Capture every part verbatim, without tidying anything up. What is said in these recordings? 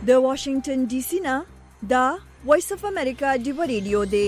د واشنگټن ډي سي نه دا وایس اف امریکا دی ریډیو دی.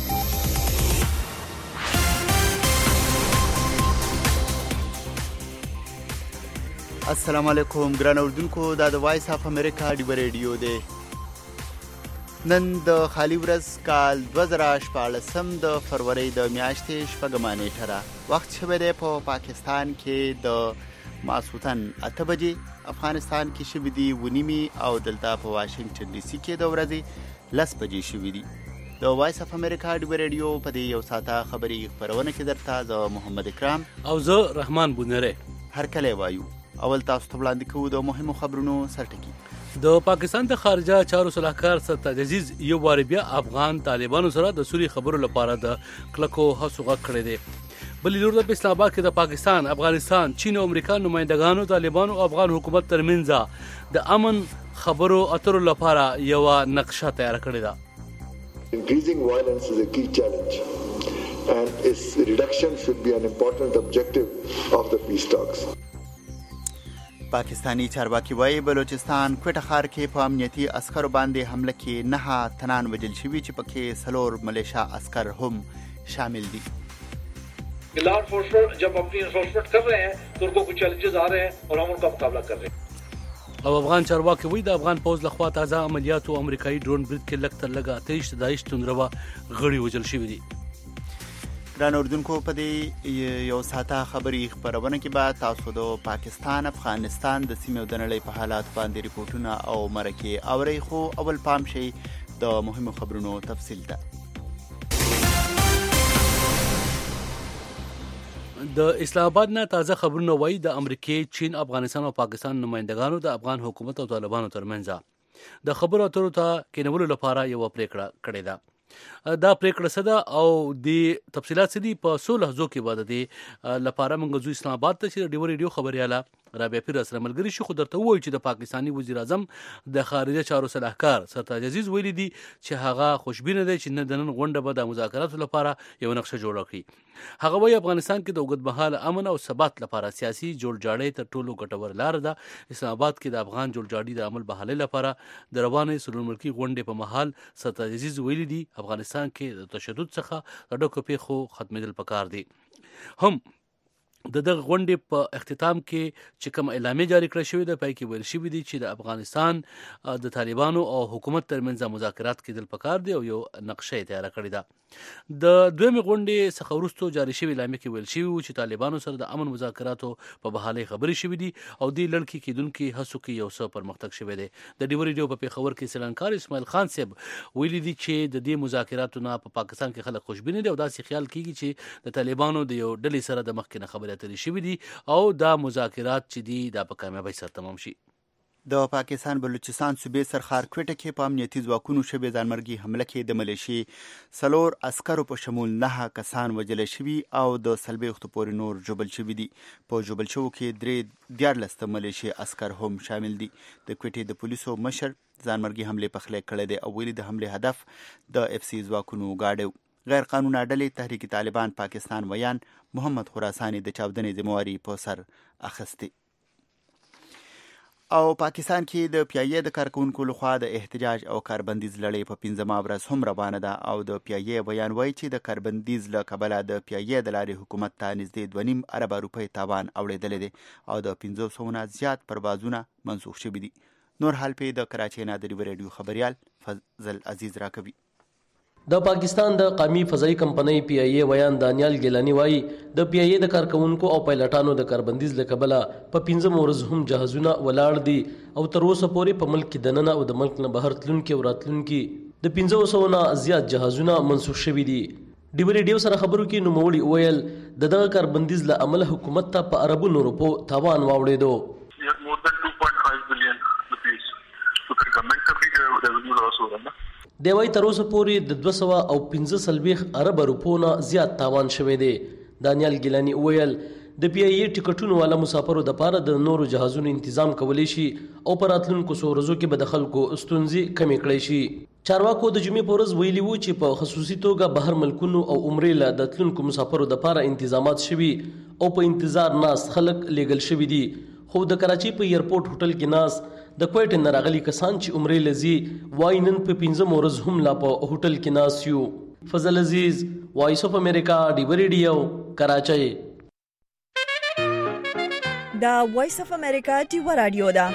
السلام علیکم ګران اوردونکو، دا د وایس اف امریکا دی ریډیو دی. نن د خالی ورځ کال دوه زره شپاړسم د فروری د میاشتې شپږمه نیټه ده. وخت شوی دی په پا پاکستان کې د ماسخوتن اته بجې، افغانستان کې شوي دي اوه نیمې او دلته په واشنګټن ډي سي کې د ورځې لس بجې شوي دي. د وایس اف امریکا دی ریډیو په دې یو ساعته خبري خپرونه کې درته زه محمد اکرام او زه رحمان بونره هر کله وایو. اول تاسو ته وړاندې کوو د مهمو خبرونو سرټکي. د پاکستان د خارجه چارو صلاحکار سرتاج عزیز یو وار بیا افغان طالبانو سره د سولې خبرو لپاره د کلکو هڅو غږ کړی دی. بل لور د اسلام آباد کې د پاکستان، افغانستان، چین او امریکا نمائندګانو طالبانو او افغان حکومت ترمنځ د امن خبرو اترو لپاره یو نقشه تیار کړې ده. Increasing violence is a key challenge and its reduction should be an important objective of the peace talks. پاکستانی چارواکي وایي بلوچستان کوټه ښار کې په امنیتي عسکرو باندې حمله کې نه تنان وژل شوي چې پکې څلور ملیشا عسکر هم شامل دي. لا انفورسمنٹ جب اپنی انفورسمنٹ کر رہے ہیں تو ان کو کچھ چیلنجز آ رہے ہیں اور ہم ان کا مقابلہ کر رہے ہیں. او افغان چارواکي وایي د افغان پوځ لخوا تازه عملیاتو امریکایي ډرون برید کې لږ تر لږه اته ویشت داعش توندروا غړي وژل شوي دي. ګران اردوونکو، په دې یو ساعته خبري خپرونه کې به تاسو د پاکستان، افغانستان د سیمې او د نړۍ په حالات باندې ریپورټونه او مرکې اورئ. خو اول پام شئ د مهمو خبرونو تفصیل ته. د اسلام آباد نه تازه خبرونه وایي د امریکې، چین، افغانستان او پاکستان نمائندګانو د افغان حکومت او طالبانو ترمنځ د خبرو اترو ته کېنولو لپاره یو پریکړه کړې ده. دا پریکړه څه ده او د تفصیلات څه دي په څو لحظو کې به د دې لپاره موږ ځو اسلام آباد ته چې د ډیو ریډیو خبریاله رابعه پیر سره ملګري شي. خو درته ووایي چې د پاکستاني وزیر اعظم د خارجه چارو صلاحکار سرتاج عزیز ویلي دي چې هغه خوشبینه دی چې د نن غونډه به د مذاکراتو لپاره یو نقشه جوړه کړي. هغه وایي افغانستان کې د اوږدمهاله امن او ثبات لپاره سیاسي جوړجاړی تر ټولو ګټور لاره ده. اسلام آباد کې د افغان جوړجاړي د عمل بحالۍ لپاره د روانې څلورملکي غونډې په مهال سرتاج عزیز ویلي دي افغانستان کې د تشدد څخه د ډکو پیښو ختمېدل پکار دي. هم د دغه غونډې په اختتام کې چې کوم اعلامیه جاری کړې شوې ده پای کې ویل شوي دي چې د افغانستان د طالبانو او حکومت ترمنځ مذاکرات کېدل پکار دي او یو نقشه یې تیاره کړې ده. د دویمې غونډې څخه وروسته جاری شوي اعلامیه کې ویل شوي وو چې طالبانو سره د امن مذاکراتو په بحالۍ خبرې شوي دي او دې لړ کې کېدونکي هڅو کې یو څه پرمختګ شوی دی. د ډیو ریډیو په پېښور کې سیلانکار اسماعیل خان صاحب ویلي دي چې د دې مذاکراتو نه په پاکستان کې خلک خوشبینه دي او داسې خیال کېږي چې د طالبانو د یو ډلې سره د مخکې نه خبرې اترې شوي دي او دا مذاکرات چې دي دا په کامیابۍ سره تمام شي. د پاکستان بلوچستان صوبې سرخار کوټه کې په امنیتي ځواکونو شوې ځانمرګي حمله کې د ملیشې څلور عسکرو په شمول نه کسان وژل شوي او د څلوېښتو پورې نور ژوبل شوي دي. په ژوبل شوو کې درې دیارلس د ملیشې عسکر هم شامل دي. د کوټې د پولیسو مشر ځانمرګي حملې پخلی کړی دی او ویلي د حملې هدف د اف سی ځواکونو ګاډی. غیر قانوني ډلې تحریک طالبان پاکستان ویان محمد خراساني د چاودنې ذمہواري په سر اخیستې. او پاکستان کې د پیایې د کارکونکو لخوا د احتجاج او کاربندیز لړۍ په پنځمه ورځ هم روانه ده او د پیایې بیان وایي چې د کاربندیز له کبله د پیایې د لارې حکومت ته نږدې دوه نیم اربه روپۍ تاوان اوړېدلی دی او د پنځو سوو نه زیات پروازونه منسوخ شوي دي. نور حال پې د کراچۍ نه د ډیو ریډیو خبریال فضل عزیز راکوي. د پاکستان د قومي فضایي کمپنۍ پی آی اے ویان دانیال ګیلانی وایي د پی آی اے د کارکونکو او پایلټانو د کاربندیز له کبله په پنځم ورځ هم جهازونه ولاړ دي او تر اوسه پورې په ملک کې دننه او د ملک نه بهر تلونکي او راتلونکي د پنځه سوو نه زیات جهازونه منسوخ شوي دي. ډیو ریډیو سره خبرو کې نوموړي وویل د دغه کاربندیز له امله حکومت ته په اربونو روپو تاوان واوړېدو. دی وايي تر اوسه پورې د دوه سوه او پنځه څلوېښت اربه روپو نه زیات تاوان شوی دی. دانیال ګیلانی وویل د پی آی اے ټکټونو والا مسافرو د پاره د نورو جهازونو تنظیم کولی شي او په راتلونکو څو ورځو کې به د خلکو ستونزې کمې کړی شي. چارواکو د جمعې په ورځ ویلي وو چې په خصوصي توګه بهر ملکونو او عمرې له د تلونکو مسافرو د پاره تنظیمات شوي او په انتظار ناست خلک لیږل شوي دي. خو د کراچي په ایرپورټ هوټل کې ناس د کویټ نه راغلي کسان چې عمرې لذي وای نن په پنځم ورځ هم لا په هوټل کې ناس یو. فضل عزیز، وایس اف امریکا، ډیو ریډیو، کراچي. دا وایس اف امریکا ډیو رادیو ده.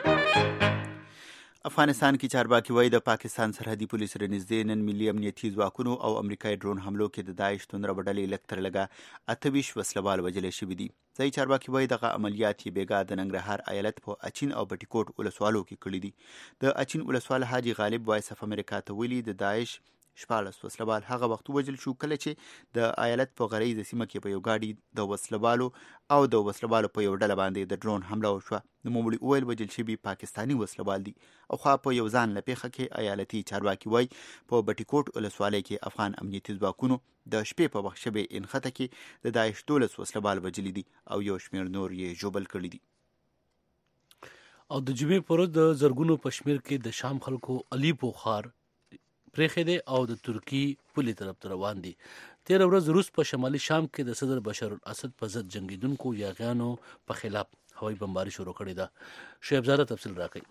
افغانستان کې چارواکي وایي د پاکستان سرحدي پولیس سره نږدې نن ملي امنیتي ځواکونو او امریکایي ډرون حملو کې د داعش توندره ډلې لږ تر لږه اته ویشت وسلوال وژلي شوي دي. ځایي چارواکي وایي دغه عملیات یې بېګا د ننګرهار ایالت په اچین او بټي کوټ ولسوالو کې کړي دي. د اچین ولسوال حاجي غالب وایس اف امریکا ته ویلي د داعش شپاړس وسلوال هغه وخت وژل شو کله چې د ایالت په غریزه سیمه کې په یو ګاډي د وسلوالو او د وسلوالو په یو ډله باندې د ډرون حمله وشوه. نوموړي وویل وژل شوي پاکستاني وسلوال دي او خوا په یو ځان له پیښه کې ایالتي چارواکي وایي په بټي کوټ ولسوالۍ کې افغان امنیتي ځواکونو د شپې په وخت شبې انخته کې د داعش دولس وسلوال وژلي دي او یو شمېر نور یې ژوبل کړي دي. او د جمعې پر ورځ د زرګونو په شمېر کې د شام خلکو الیپو ښار پرېښی دی او د ترکي پولې طرف ته روان دي. تېره ورځ روس په شمالي شام کې د صدر بشار الاسد په ضد جنګېدونکو یاغیانو په خلاف هوایي بمباري شروع کړې ده. شعیب زاده تفصیل راکوي.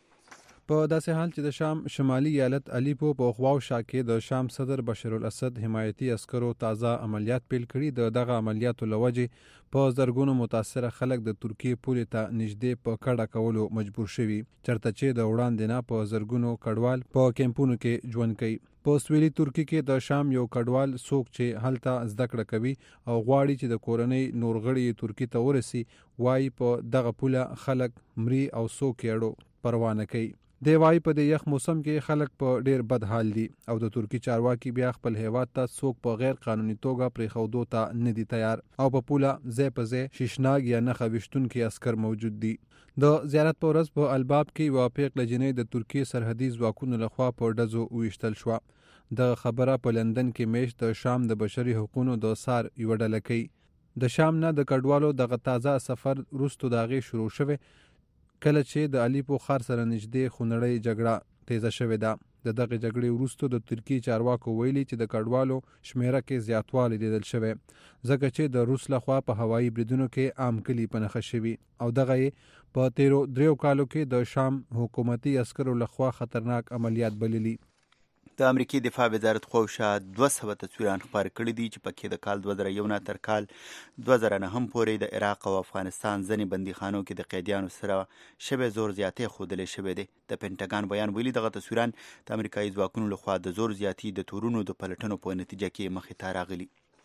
په داسې حال چې د شام شمالي ایالت الیپو په خواوشا کې د شام صدر بشار الاسد حمایتي عسکرو تازه عملیات پیل کړي. د دغه عملیاتو له وجې په زرګونو متاثره خلک د ترکیې پولې ته نږدې په کډه کولو مجبور شوي، چرته چې د وړاندې نه په زرګونو کډوال په کیمپونو کې ژوند کوي. په سویلي ترکیې کې د شام یو کډوال څوک چې هلته زده کړه کوي او غواړي چې د کورنۍ نور غړي ترکیې ته ورسي، وایي په دغه پوله خلک مري او څوک یې اړو پروا نه کوي. دی وایي په دې یخ موسم کې خلک په ډیر بد حال دي او د ترکی چارواکي بیا خپل هیواد ته څوک په غیر قانوني توګه پرېښودو ته نه دي تیار او په پوله ځای په ځای شیشناګ یا نښه ویشتونکي عسکر موجود دي. د زیارت په ورځ په الباب کې یوه پیغله جنۍ د ترکیې سرحدي ځواکونو لخوا په ډزو وویشتل شوه. د خبره په لندن کې میشت د شام د بشري حقوقو د سار یوه ډله کوي. د شام نه د کډوالو دغه تازه سفر وروسته د هغې شروع شوی کله چې د الیپو ښار سره نږدې خونړۍ جګړه تیزه شوې ده. د دغې جګړې وروسته د ترکیې چارواکو ویلي چې د کډوالو شمیره کې زیاتوالی لیدل شوی ځکه چې د روس لخوا په هوایي بریدونو کې عام کلي په نښه شوي او دغه یې په تیرو دریو کالو کې د شام حکومتي عسکرو لخوا خطرناک عملیات بللي. د امریکای دفاع وزارت خواوشا دوه سوه تصویران خپاره کړي دي چې پکې د کال دوه زره یو نه تر کال دوه زره نهم پورې د عراق او افغانستان ځینې بندیخانو کې د قیدیانو سره شبه زور زیاتۍ ښودلی شوی دی. د پینټاګان بیان ویلي دغه تصویران د امریکایي ځواکونو لخوا د زور زیاتي د تورونو د پلټنو په نتیجه کې مخې ته راغلي.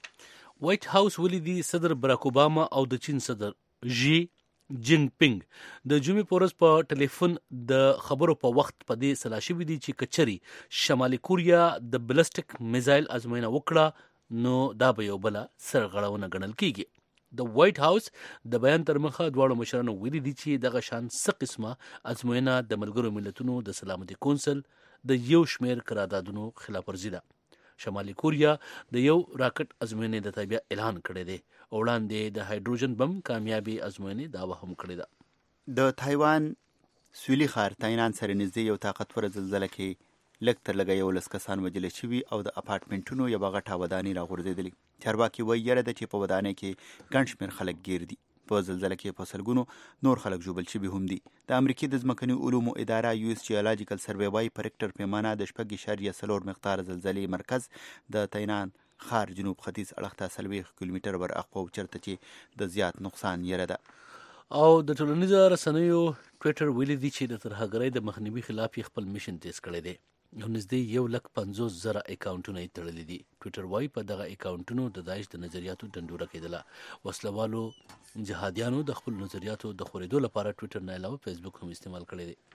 وایټ هاوس ویلي دي صدر براک اوباما او د چین صدر ژي جینګ پینګ د جمعې په ورځ په ټلیفون د خبرو په وخت په دې سلا شوي دي چې کچري شمالي کوریا د بلسټیک میزایل ازموینه وکړه نو دا به یو بله سرغړونه ګڼل کیږي. د وایټ هاوس د بیان تر مخه دواړو مشرانو ویلي دي چې دغه شان څه قسمه ازموینه د ملګرو ملتونو د سلامتي کونسل د یو شمېر قراردادونو خلاف ورزي ده. شمالي کوریا د یو راکټ ازموینې د تابع اعلان کړی دی. وړاندې د هایدروجن بم کامیابي ازموینې دعوه هم کړې ده. د تایوان سویلي ښار تاینان سره نږدې یو طاقتوره زلزله کې لږ تر لږه یولس کسان وژلي شوي او د اپارټمنټونو یوه غټه ودانۍ راغورځېدلې. چارواکي وایي یره ده چې په ودانۍ کې ګڼ شمېر خلک ګیر دي. په زلزله کې په سلګونو نور خلک ژوبل شوي هم دي. د امریکې د ځمکني علومو اداره یو اس جیولوجیکل سروې وایي په ریکټر پیمانه د شپږ اعشاریه څلور مقدار زلزلې مرکز د تاینان ښار جنوب ختیځ اړخ ته څلوېښت کیلومتر ور اخوا چېرته چې د زیات نقصان یره ده. او د ټولنیزو رسنیو ټویټر ویلي دي چې د ترهګرۍ د مخنیوي خلاف یې خپل میشن تیز کړی دی. نو نږدې یو لک پنځوس زره اکاونټونه یې تړلي دي. ټویټر وایي په دغه اکاونټونو د داعش د نظریاتو ډنډوره کېدله. وسلوالو جهادیانو د خپل نظریاتو د خورېدو لپاره ټویټر نه علاوه فیسبوک هم استعمال کړی دی.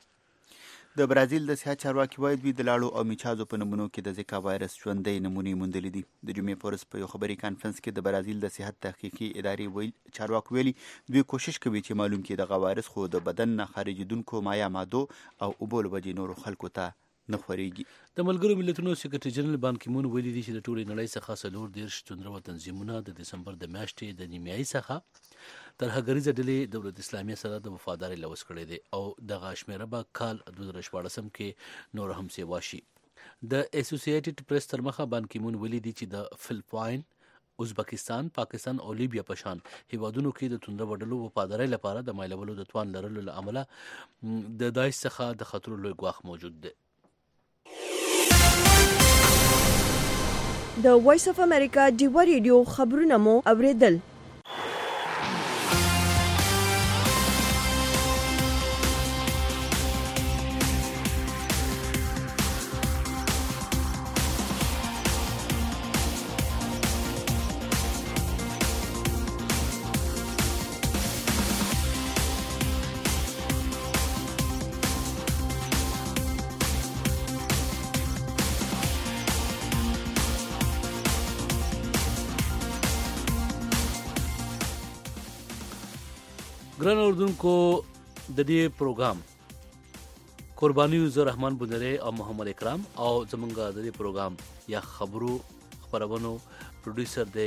د برازیل د صحت چارواکي وایي دوی د لاړو او میچازو په نمونو کې د زیکا وایرس ژوندۍ نمونې موندلې دي. د جمعې په ورځ په یو خبري کانفرنس کې د برازیل د صحت تحقیقي ادارې ویل چارواکي ویلي دوی کوشش کوي چې معلوم کړي دغه وایرس خو د بدن نه خارجېدونکو مایا مادو او اوبو له وجې نورو خلکو ته نه خورېږي. د ملګرو ملتونو سکرټري جنرال بان کی مون ویلي دي چې د ټولې نړۍ څخه څلور دېرش توندرو تنظیمونه د دسمبر د میاشتې د نیمایي څخه ترهګریزه ډلې دولت اسلامي سره د وفادارۍ لوس کړی دی او دغه شمېره به کال دوه زره شپاړسم کې نور هم سیوا شي. د اسوسییټډ پریس تر مخه بان کی مون ویلي دي چې د فلپاین ازبکستان، پاکستان او لیبیا په شان هیوادونو کې د توندره وډلو وفادارۍ لپاره د مایلولو د توان لرلو له امله د داعش څخه د خطر لوی ګواښ موجود دی. د وایس اف امریکا ډیوا ریډیو خبرونه مو اوریدل. ګران اردوونکو، د دې پروګرام قرباني زه رحمان بندری او محمد اکرام او زمونږ د دې پروګرام یا خبرو خبرونو پروډوسر دی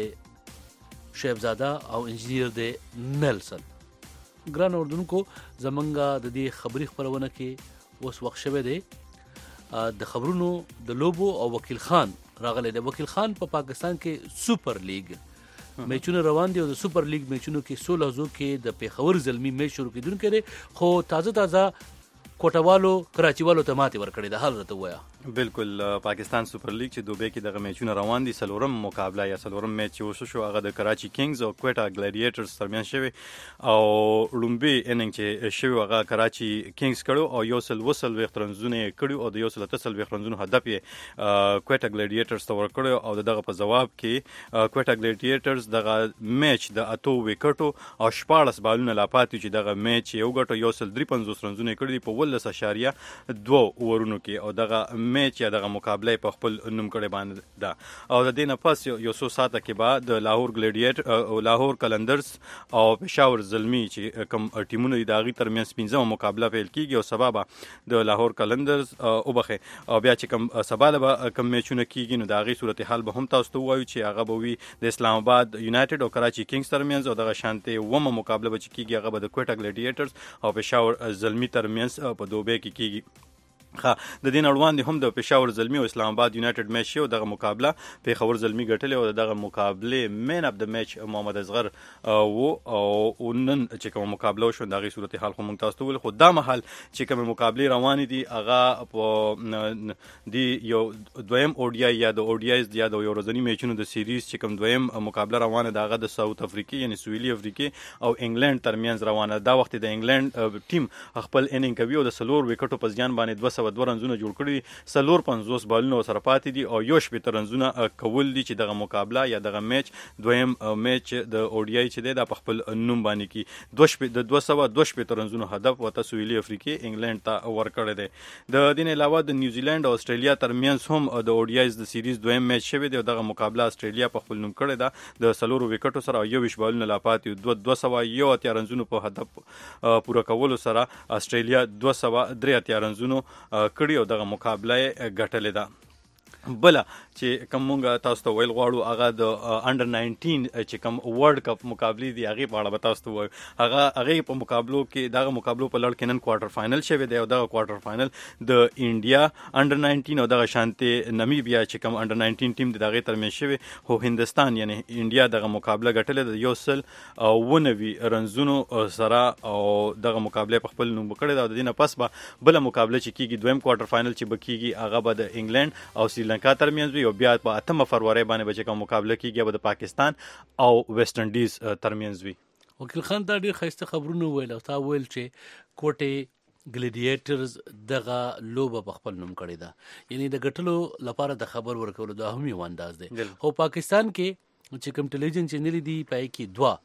شیبزاده او انجینیر دی نیلسن. ګران اردوونکو، زمونږ د دې خبري خبرونه کې اوس وخت شوی دی د خبرونو د لوبو او وکیل خان راغلی دی. وکیل خان په پا پاکستان کې سوپر لیگ میچونه روان دي او د سوپر لیگ میچونو کې سولہ زو کې د پیښور زلمی میچ شروع کیدونکو دی، خو تازه تازه کوټوالو کراچیوالو ته ماتې ورکړې ده. حال راته وایا. بالکل، پاکستان سوپر لیگ چې دوبه کې دغه میچونه روان دي، سلورم مقابله یا سلورم میچ چې وشو هغه د کراچي کینګز او کوټا ګلیډیټرز ترمنځ شوی او لومبي اننګ چې شوی هغه کراچي کینګز کړو او یو سل وسل وخت رنزونه کړو او د یو سل تسل وخت رنزونه هدف یې کوټا ګلیډیټرز ته ورکړو او دغه په جواب کې کوټا ګلیډیټرز دغه میچ د اتو وکټو او شپاړس بالونه لا پاتې چې دغه میچ یو غټو یو سل درې پنځوس رنزونه کړی په ولس اشاریه دوه اورونو کې او دغه میچ یا دغه مقابله په خپل نوم کړي باندې ده او د دې نه پس یو څو ساعته کې بعد د لاهور ګلیډیټر او لاهور کلندرز او پېښور زلمی چې کوم ټیمونه دي داغي ترمنځ پنځمه مقابله پیل کیږي او سبب د لاهور کلندرز او بخه او بیا چې کوم سبب به کوم میچونه کیږي نو داغي صورتحال به هم تاسو ته وایو چې هغه به وي د اسلام آباد یونایټډ او کراچي کینګز ترمنځ او دغه شانتي ومه مقابله به کیږي هغه به د کوټا ګلیډیټرز او پېښور زلمی ترمنځ په دوبه کې کیږي. ها د دې اړوند هم د پېښور زلمی او اسلام آباد یونایټډ میچ شو دغه مقابله پېښور زلمی ګټلې او دغه مقابله مین اف د میچ محمد اصغر او او نن چې کوم مقابله شو دغه صورتحال خو مونږ تاسو ته ول خو دا محل چې کوم مقابله روان دي هغه په دی یو دویم او ډی آی یا د او ډی آیز یا د یو ورځنی میچونو د سیریز چې کوم دویم مقابله روانه ده هغه د ساوث افریقا یعنی سویلي افریقا او انګلند ترمنځ روانه دا وخت د انګلند ټیم خپل انینګ کوي او د سلور وکټو په ځان باندې دوه سوه دوه رنزونه جوړ کړي، سلور پنځوس بالونه سره پاتې دي او یو شپېته رنزونه کول دي چې دغه مقابله یا دغه میچ دویم میچ د او ډی آی چې دی د خپل نوم باندې کې دوه شپې د دوه سوه دوه شپېته رنزونه هدف وته سویلي افریقا انګلند ته ورکړی دی. د دې علاوه د نیوزیلند او استرالیا ترمنځ هم د او ډی آیز د سیریز دویم میچ شوی دی او دغه مقابله استرالیا په خپل نوم کړی ده د سلور وکټو سره یو ویش بالونه لا پاتې دوه دوه سوه یو اتیا رنزونه په هدف پوره کولو سره استرالیا دوه سوه درې اتیا رنزونه کړي او دغه مقابله ګټلې ده. بل چې کوم مونږ تاسو ته ویل غواړو هغه د انډر ناینټین چې کوم ورلد کپ مقابله دي هغه په اړه تاسو ته وایو. هغه هغه په مقابلو کې دغه مقابلو په لړ کې نن کوارټر فائنل شوی دی او دغه کوارټر فائنل د انډیا انډر ناینټین او دغه شانتي نمیبیا چې کوم انډر ناینټین ټیم د دغه ترمنځ شوی هو هندستان یعنی انډیا دغه مقابله ګټلې د یو سل او ونوي رنزونو سره او دغه مقابله په خپل نوم کړی دا د دې نه پس به بل مقابله چې کیږي دویم کوارټر فائنل چې بکیږي هغه به د انګلند او سریلانکا ترمنځ وي او بیا په اتمه فروری باندې به چې کوم مقابله کیږي به د پاکستان او ویسټ انډیز ترمنځ وي. وکیل خان دا ډېر ښایسته خبرونه ویل او تا ویل چې کوټې ګلیډیټرز دغه لوبه په خپل نوم کړې ده، یعنی د ګټلو لپاره د خبر ورکولو د هم یو انداز دی. خو پاکستان کې چې کوم ټلویزیون چینل دي پای کې دوا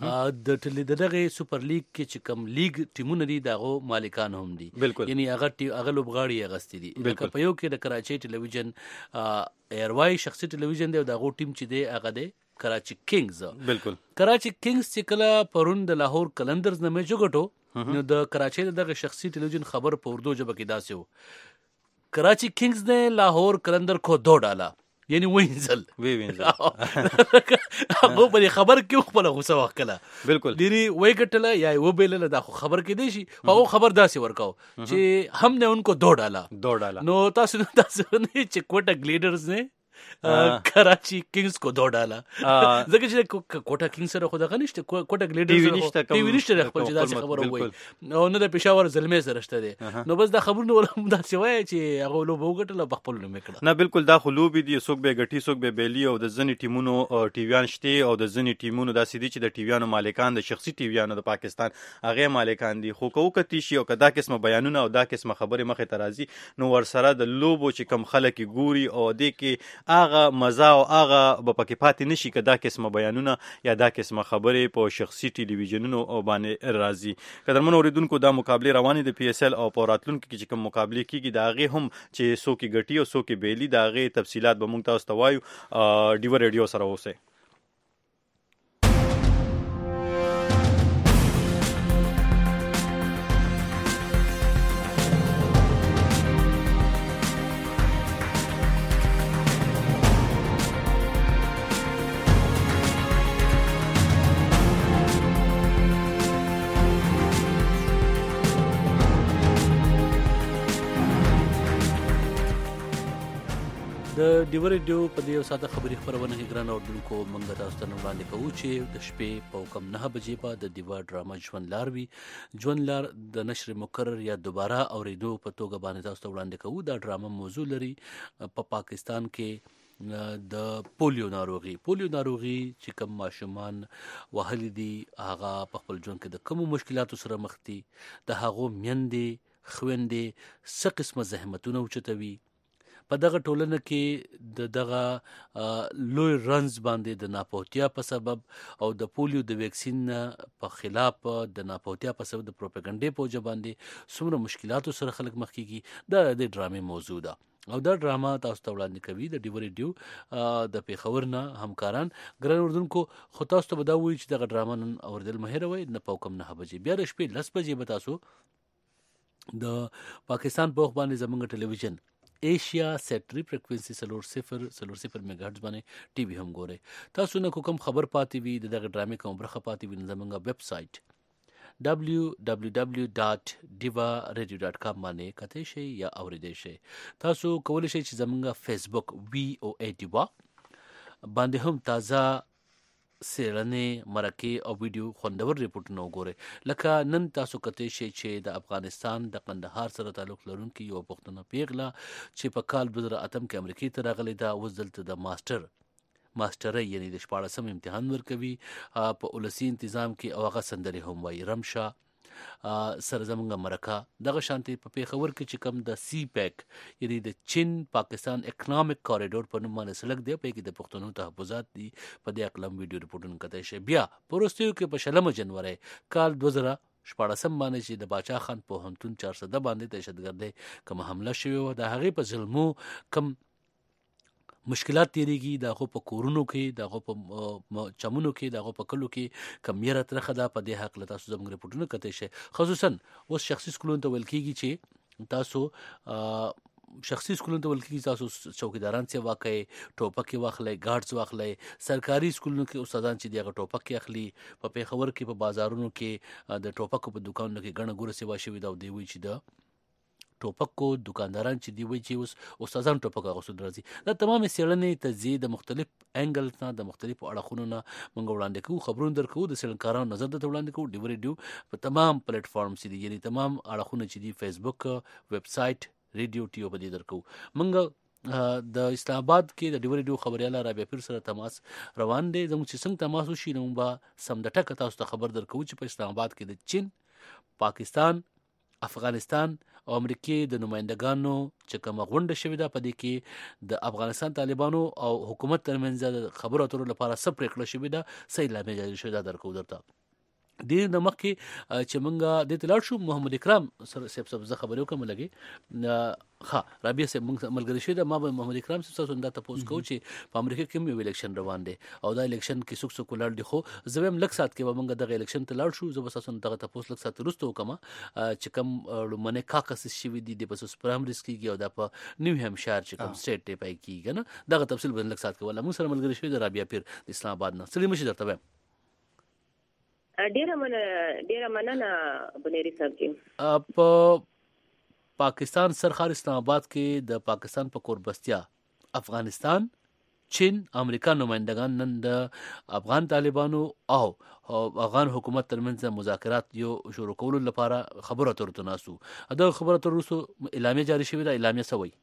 د ټل دغه سوپر لیگ کې چې کوم لیگ ټیمونه دي دغه مالکان هم دي، یعنی هغه هغه لوبغاړي غستې دي. لکه په یو کې د کراچي ټلویزیون ایروای شخصي ټلویزیون دی او دغه ټیم چې دی هغه دی کراچي کینګز. بالکل کراچي کینګز چې کله پرون د لاهور کلندرز نه میچ وګټو نو د کراچي دغه شخصي ټلویزیون خبر په اردو ژبه کې داسې و کراچي کینګز نے لاهور کلندر کو دو ډالا یعنی وینځل وی وینځل هغه په خبر کې خپل غوسه وکړه. بالکل ډیری وای ګټله یا و بیل دا خبر کې دی شي هغه خبر داسې ورکاو چې هم نه انکو دو ډالا دو ډالا نو تاسو تاسو نه چې کوټا ګلیډرز نه کراچي کینګز کو دو ډاله ځکه چې کوټه کینګز سره خو دغه نشته کوټه ګلیډر سره ټي وی نشته خپل چې دا خبره وایي او نه د پېښور زلمې سره شته دي نو بس دا خبرونه ولا دا څه وایي چې هغه لوبه وګټله په خپل نوم کړه نه بالکل دا خو لوبې دي څوک به ګټي څوک به بیلی او د ځنې ټیمونو ټي ویان شته او د ځنې ټیمونو داسې دي چې د ټي ویانو مالکان د شخصي ټي ویانو د پاکستان هغه مالکان دي خو کو کتی شي او کدا قسمه بیانونه او دا قسمه خبره مخه ترازی نو ورسره د لوبو چې کم خلک ګوري او د کې هغه مزه او هغه به پکې پاتې نشي کدا قسمه بیانونه یا دا قسمه خبره په شخصي ټلویزیونونو او باندې راځي قدرمن اوریدونکو دا مقابله روانه د پی اس ال او پوراتلونکو کې چې کوم مقابله کیږي دا هغه هم چې څوک ګټي او څوک بیلی دا هغه تفصيلات به مونږ تاسو ته وایو ډیو ریډیو سره اوسه د ډیو ریډیو په دې یو ساده خبري خبرونه کې ګران اوردونکو مونږ تاسو ته وړاندې کوو چې د شپې په کم نه بجې په د دیوا ډراما ژوند لار وی ژوند لار د نشر مکرر یا دوباره اوریدو په توګه باندې تاسو ته وړاندې کوو دا ډراما موضوع لري په پا پاکستان کې د پولیو ناروغي پولیو ناروغي چې کوم ماشومان وهلي دي هغه په خپل ژوند کې د کوم مشکلاتو سره مخ دي د هغو میندې خويندې څه قسمه زحمتونه اوچتوي په دغه ټولنه کې د دغه لوی رنز باندې د ناپوهتیا په سبب او د پولیو د ویکسین په خلاف د ناپوهتیا په سبب د پروپاګاندا په وجه باندې څومره مشکلاتو سره خلک مخ کیږي دا د ډرامې موضوع ده او دا ډراما تاسو ته وړاندې کوي د ډیو ریډیو د پیښور نه همکاران ګران اردوونکو خو تاسو ته به دا وایي چې دغه ډراما نن اوریدل مه هېروئ نه په کم نه بجې بیا د شپې لس بجې به تاسو د پاکستان په وخت باندې زموږ ټلویزیون ایشیا سیټری فریکوئنسي سلور صفر سلور صفر میگا هرتز باندې ټي وي هم ګورئ تاسو نه کوم خبر پاتې وي دغه ډرامې کوم برخه پاتې وي زموږ ویب سټ دبلیو دبلیو دبلیو ډاٹ ډیوا ریډیو ډاٹ کام باندې کته شي یا اوریدئ شي تاسو کولی شئ چې زموږ فیسبوک وی او ای ډیوا باندې هم تازه سیرنې مرکه او ویډیو خوندور ریپورتونه وګورئ لکه نن تاسو کته شي چې د افغانستان د قندهار سره تعلق لرونکي یو پښتنه پیغله چې په کال دوه زره اتم کې امریکای ته راغلی دا اوس دلته د ماستر ماسترۍ یعنی د شپاړسم امتحان ورکوي په اولسي تنظیم کې او هغه سندري هم وایي رمشا سره زمونږ مرکه دغه شانتي په پیښور کې چې کوم د سی پیک یعنی د چین پاکستان اکنامک کوریډور په نوم باندې سلک دی په کې د پښتنو تحفظات دي په دې اقلم ویډیو ریپورټونه کته شي بیا پروستیو کې په شلمه جنوري کال دوه زره شپاړسم باندې چې د باچا خان په هنتون چهارصد باندې دهشتګردي کوم حمله شوی و د هغې په ظلمو کم مشکلات تیریږي د هغو په کورونو کې د هغو په چمونو کې د هغو په کلو کې کم یره ترخه ده په دې حق له تاسو زموږ ریپورټونه کتی شي خصوصا اوس شخصي سکولونو ته ویل کېږي چې تاسو شخصي سکولونو ته ویل کېږي تاسو چوکیداران څه واقعي ټوپکې واخلئ ګارډز واخلئ سرکاري سکولونو کې استادان چې دغه ټوپکې اخلي په پیښور کې په بازارونو کې د ټوپکو په دکانونو کې ګڼه ګوره سیوا شوي ده او دی وایي چې د ټوپکو دکانداران چې دی وایي چې اوس استادان ټوپک اغوستل راځي دا تمام څېړنې تجزیې د مختلف انګل نه د مختلفو اړخونو نه موږ وړاندې کوو خبرونه درکوو د څېړنکارانو نظر درته وړاندې کوو ډیو ریډیو په تمام پلیټ فارمز دي یعنی تمام اړخونه چې دي فیسبوک ویب سایټ ریډیو ټي او په دې درکوو موږ د اسلام آباد کې د ډیو ریډیو خبرياله رابعه پیر سره تماس روان دی زموږ چې څنګه تماس وشي نو به سم د ټکه تاسو ته خبر درکوو چې په اسلام آباد کې د چین پاکستان افغانستان او امریکای د نمائندګانو چې کوم غونډه شوې ده په دې کې د افغانستان طالبانو او حکومت ترمنځ د خبرو اترو لپاره څه پریکړه شوې ده صحیح لامل جاری شوی ده درکو درته دې د مخ کې چې مونږه د تلاړ شو محمد اکرام سره سب سب زه خبرو کوم لګي ها رابعه سه مونږ ملګری شه د ما محمد اکرام سره څه دا تاسو کو چې په امریکا کې یو الیکشن روان دي او دا الیکشن کې څوک څوک ولر دي خو زویم لک سات کې مونږ د الیکشن تلاړ شو زه بس تاسو دغه تاسو لک سات رستو کوم چې کوم لمنه کاکس شوی دي د بس پرایمریز کې او د په نیو هامشایر چې کوم سټیټ ټی پای کېږي نه دغه تفصیل بل لک سات کې ولا مونږ سره ملګری شه د رابعه پیر د اسلام آباد نه سلیم شه درته ډیره من ډیره مننه بنيري صاحب جی په پاکستان سرخار اسلام آباد کې د پاکستان په کوربستیا افغانستان چین امریکا نمائندگان نن د افغان طالبانو او افغان حکومت ترمنځ مذاکرات یو شروع کولو لپاره خبرو اترو ناسو دا خبرو اترو اعلامیه جاری شوې ده. اعلامیه سوي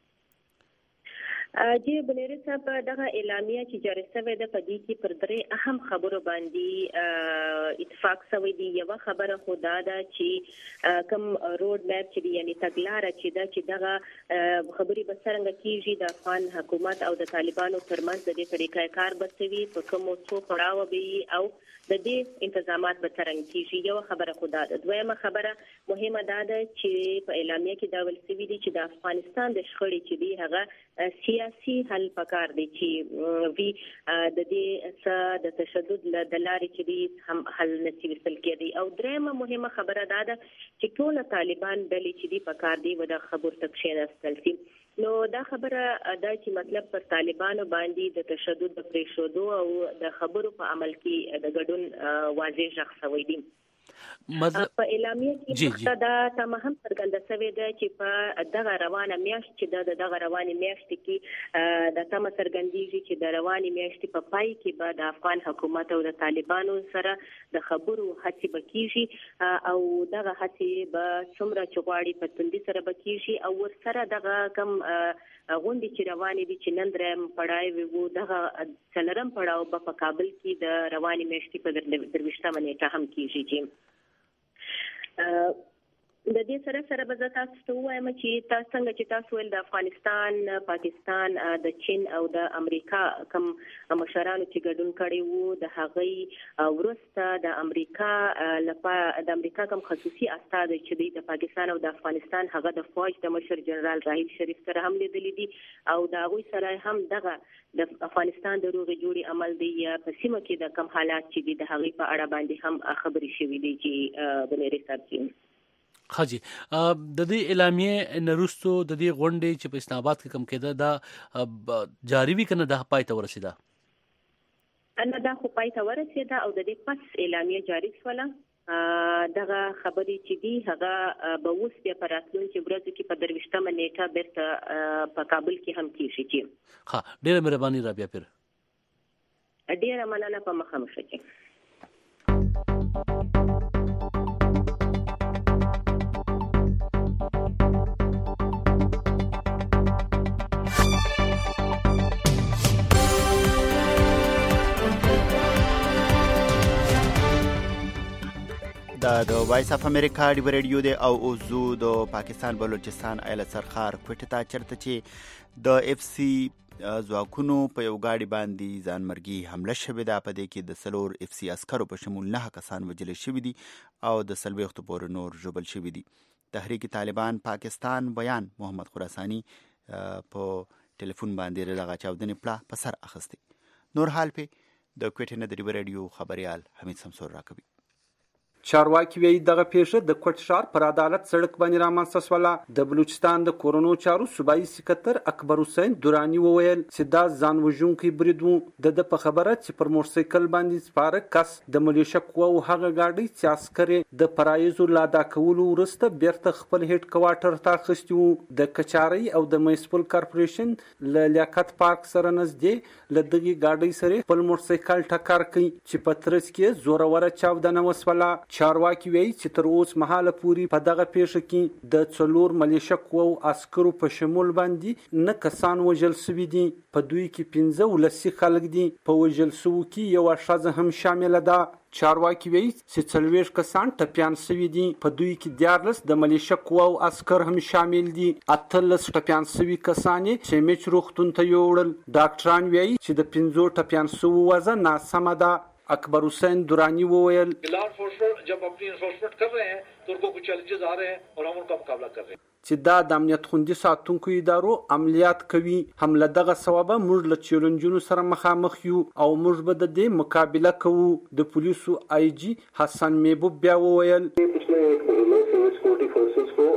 جی بنيري صاحب دغه اعلامیه چې جاری شوې ده په دې کې پر درې اهم خبرو باندې اتفاق شوی دی. یو خبره خدا ده چې کوم روډ میپ چې یعنی تګلارې چې دا چې دغه خبري به څنګه کیږي د افغان حکومت او د طالبانو ترمنځ د طریقې کار بسوي په کوم څو پړاو به او د دې انتظامات به څنګه کیږي. یو خبره خدا ده. دویمه خبره مهمه ده چې په اعلامیه کې دا ویل شوی دی چې د افغانستان د شخړې چې دی هغه سیاسي حل پکار دی چې وی د دې څخه د تشدد د لارې چې دی هم حل نشي وصل کېدی. او دریمه مهمه خبره ده چې ټول طالبان ډلې چې دی پکار دی و د خبر تک شیناستل شي. نو دا خبره دا چې مطلب پر طالبانو باندې د تشدد د پریښودو او د خبرو په عمل کې د ګډون واضح شخص وي دي. په اعلامیه کې دا تم هم څرګنده شوې ده چې په دغه روانه میاشت چې د دغه روانه میاشت کې د تم څرګندېږي چې د روانه میاشت په پای کې به د افغان حکومت او د طالبانو سره د خبرو هڅې وکړي او دغه هڅې به څومره چغواړي په توندي سره وکړي او ورسره دغه کم غونډې چې روانې دي چې نن درېم پړاو وو دغه څلورم پړاو په کابل کې د روانه میاشت په درویشتمه نیټه هم کیږي. د دې سره سره به تاسو ته وایم چې تاسو څنګه چې تاسو ول د افغانستان، پاکستان، د چین او د امریکا کوم مشرانو چې ګډون کړي وو د هغې ورسته د امریکا لپاره د امریکا کوم خصوصي استاد چې د پاکستان او د افغانستان هغه د فوج د مشر جنرال راحیل شریف سره هم لیدلې دي او دا غوي سره هم دغه د افغانستان د روغې جوړې عمل دی په سیمه کې د کم حالات چې دي د هغې په اړه باندې هم خبرې شوې دي چې بنيري صاحب خاجي د دې اعلامیه نرستو د دې غونډې چې په اسلام آباد کې کم کېده دا جاری وی کنه د پای ته ورسیده ان دا خو پای ته ورسیده او د دې پس اعلامیه جاری شوله. دغه خبرې چې دي هغه به اوس بیا په راتلونکي ورځو کې په درویشتمه نیټه بیرته په کابل کې هم کیږي. ها ډېره مهرباني رابعه پیر. ډېره مننه په مخه مو ښه. دا د وایس اف امریکا ډیو ریډیو دی او اوزو د پاکستان بلوچستان ایالت سرخار کوټه ته چرته چې د اف سی ځواکونو په یو گاډي باندې ځانمرګي حمله شوې ده. په دې کې د څلور اف سی عسکرو په شمول نه کسان وژل شوي دي او د څلوېښتو پورې نور ژوبل شوي دي. تحریک طالبان پاکستان بیان محمد خراساني په ټلیفون باندې دغه چاودنې پړه په سر اخیستی. نور حال په د کوټې نه د ډیو ریډیو خبريال حمید سمسور راکوي. چارواکي وی دغه پیښه د کوټ ښار پر عدالت سړک باندې رامنځته شوله. د بلوچستان د کورونو چارو صوبایي سکرټر اکبر حسین دورانی وویل چې دا ځان وژونکی برید و. د په خبره چې پر موټرسایکل باندې سپاره کس د ملیشه قواو هغه گاډي چې عسکر د پرایزو لادا کولو وروسته بیرته خپل هډ کوارټر ته اخیستی وو. د کچاري او د میونسپل کارپوریشن له لیاقت پارک سره نږدې له دغه گاډي سره خپل موټرسایکل ټکر کړ چې په ترڅ کې زوروره چاودنه وسوله. چارواکي وایي چې تر اوسه مهاله پورې په دغه پیښه کې د څلور ملیشه قواو عسکرو په شمول باندې نه کسان وژل شوي دي. په دوی کې پنځه ولسي خلک دي. په وژل شوو کې یوه ښځه هم شامله ده. چارواکي وایي چې څلوېښت کسان ټپیان شوي دي. په دوی کې دیارلس د ملیشه قواو عسکر هم شامل دي. اتلس ټپیان شوي کسان یې سیمچ روغتون ته یوړل. ډاکټران وایي چې د پنځو ټپیان شوو وضع ناسمه ده. اکبر حسین دورانی وویل لا انفورسمنٹ جب اپنی انفورسمنٹ کر رہے ہیں تو ان کو کچھ چیلنجز آ رہے ہیں اور ہم ان کا مقابلہ کر رہے ہیں چې دا د امنیت خوندي ساتونکو ادارو عملیات کوي. هم له دغه سببه موږ له چیلنجونو سره مخامخ یو او موږ به د دې مقابله کوو. د پولیسو آی جی حسن محبوب بیا وویل پچھلے ایک مہینے سے سیکورٹی فورسز کو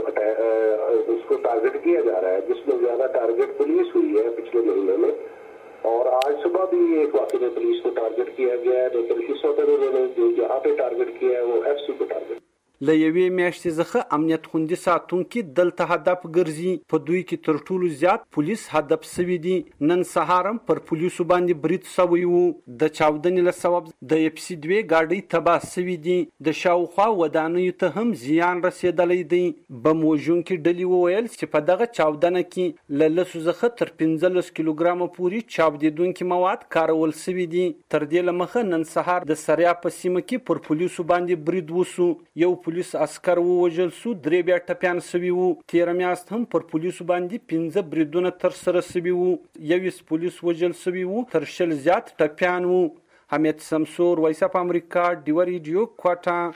اس کو ٹارگٹ کیا جا رہا ہے جس میں زیادہ ٹارگٹ پولیس ہوئی ہے پچھلے مہینے میں اور آج صبح بھی ایک واقعے میں پولیس کو ٹارگٹ کیا گیا ہے. لیکن اس وقت انہوں نے جو جہاں پہ ٹارگٹ کیا ہے وہ ایف سی کو ٹارگٹ. له یوې میاشتې څخه امنیت خوندي ساتونکي دلته هدف ګرځي. په دوی کې تر ټولو زیات پولیس هدف سوي دي. نن سهار هم پر پولیسو باندې برید سوی وو. د چاودنې له سبب د اف سی دوه ګاډۍ تباه سوي دي. د شاوخوا ودانیو ته هم زیان رسیدلی دی. بم وژونکي ډلې وویل چې په دغه چاودنه کې له لسو څخه تر پنځلس کیلوګرامه پورې چاودېدونکي مواد کارول سوي دي. تر دې له مخه نن سهار د سریا په سیمه کې پر پولیسو باندې برید وسو. یو پولیس عسکر ووژل سو، درې بیا ټپیان سوي وو. تېره میاشت هم پر پولیسو باندې پنځه بریدونه ترسره سوي وو. یویس پولیس وژل سوي وو، تر شل زیات ټپیان وو. حمید سمسور، وایس اف امریکا، ډیوه ریډیو، کوټه.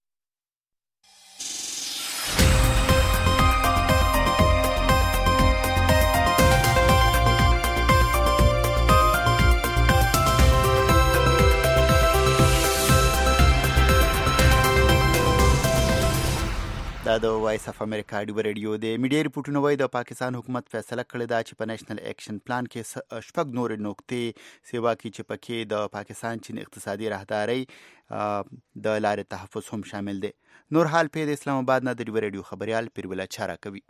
دا د وایس اف امریکا ډیوه ریډیو د میډیا ریپورټونه وایي د پاکستان حکومت فیصله کړې ده چې په نېشنل اکشن پلان کې شپږ نورې نقطې سیوا کړي چې پکې د پاکستان چین اقتصادي راهداري د لارې تحفظ هم شامل دی. نور حال په اسلام آباد نه د ډیوه ریډیو خبريال پیربل چاره کوي.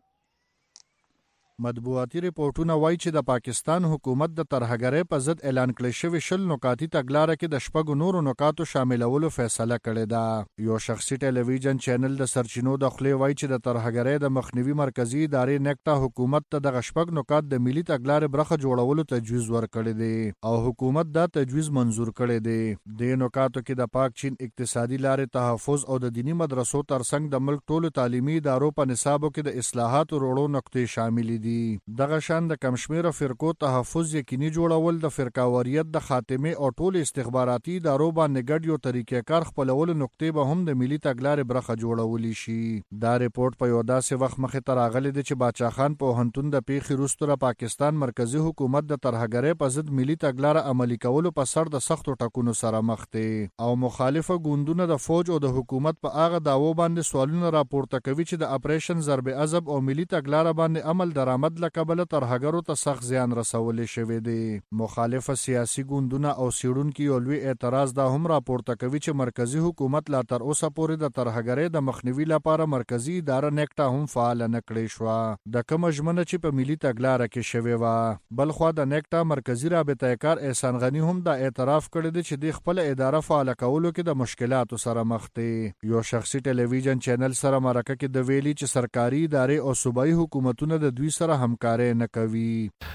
مطبوعاتي ریپورتونه وایي چې د پاکستان حکومت د ترهګرۍ په ضد اعلان کړی شوی شل نکاتي تګلاره کې د شپږو نورو نکاتو شاملولو فیصله کړې ده. یو شخصي ټلویزیون چینل د سرچینو د خولې وایي چې د ترهګرۍ د مخنیوي مرکزی ادارې نیکټا حکومت ته دغه شپږ نکات د ملي تګلارې برخه جوړولو تجویز ورکړی دی او حکومت دا تجویز منزور کړی دی. د نکاتو کې د پاک چین اقتصادي لارې تحفظ او د دینی مدرسو ترڅنګ د ملک ټولو تعلیمي ادارو په نصابو کې د اصلاحات وروړو نقطې شامل دي. دغه شان د کمشمیره فرقو تحفظ یقیني جوړول، د فرقاوریت د خاتمه او ټول استخباراتي ادارو باندې ګډ یو طریقې کار خپلول نقطې به هم د ملي تګلارې برخه جوړول شي. دا ریپورت په یو داسې وخت مخې ته راغلی دی چې باچا خان پوهنتون د پیښې وروسته پاکستان مرکزی حکومت د ترهګرۍ په ضد ملي تګلاره عملي کولو په سر د سختو ټکونو سره مخ دی او مخالفه ګوندونه د فوج او د حکومت په هغه داوو باندې سوالونه راپورته کوي چې د اپریشن ضرب عذب او ملي تګلاره باندې عمل درآمد لکبله ترهګرو ته سخت زیان رسولې شوی دی. مخالفه سیاسي ګوندونه او سیړونکي یو لوی اعتراض دا هم راپورته کوي چې مرکزی حکومت لا تر اوسه پورې د ترهګرۍ د مخنیوي لپاره مرکزی اداره نیکټا هم فعال نه کړې شو، د کوم ژمنه چې په ملي تګلاره کې شوی و. بل خو د نیکټا مرکزی رابطه کار احسان غنی هم دا اعتراف کړی دی چې د خپل اداره فعال کولو کې د مشکلاتو سره مخ دی. یو شخصي ټلویزیون چینل سره مرکه کې د ویلي چې سرکاري ادارې او صوبایي حکومتونه د دوی سره همکاري نه کوي.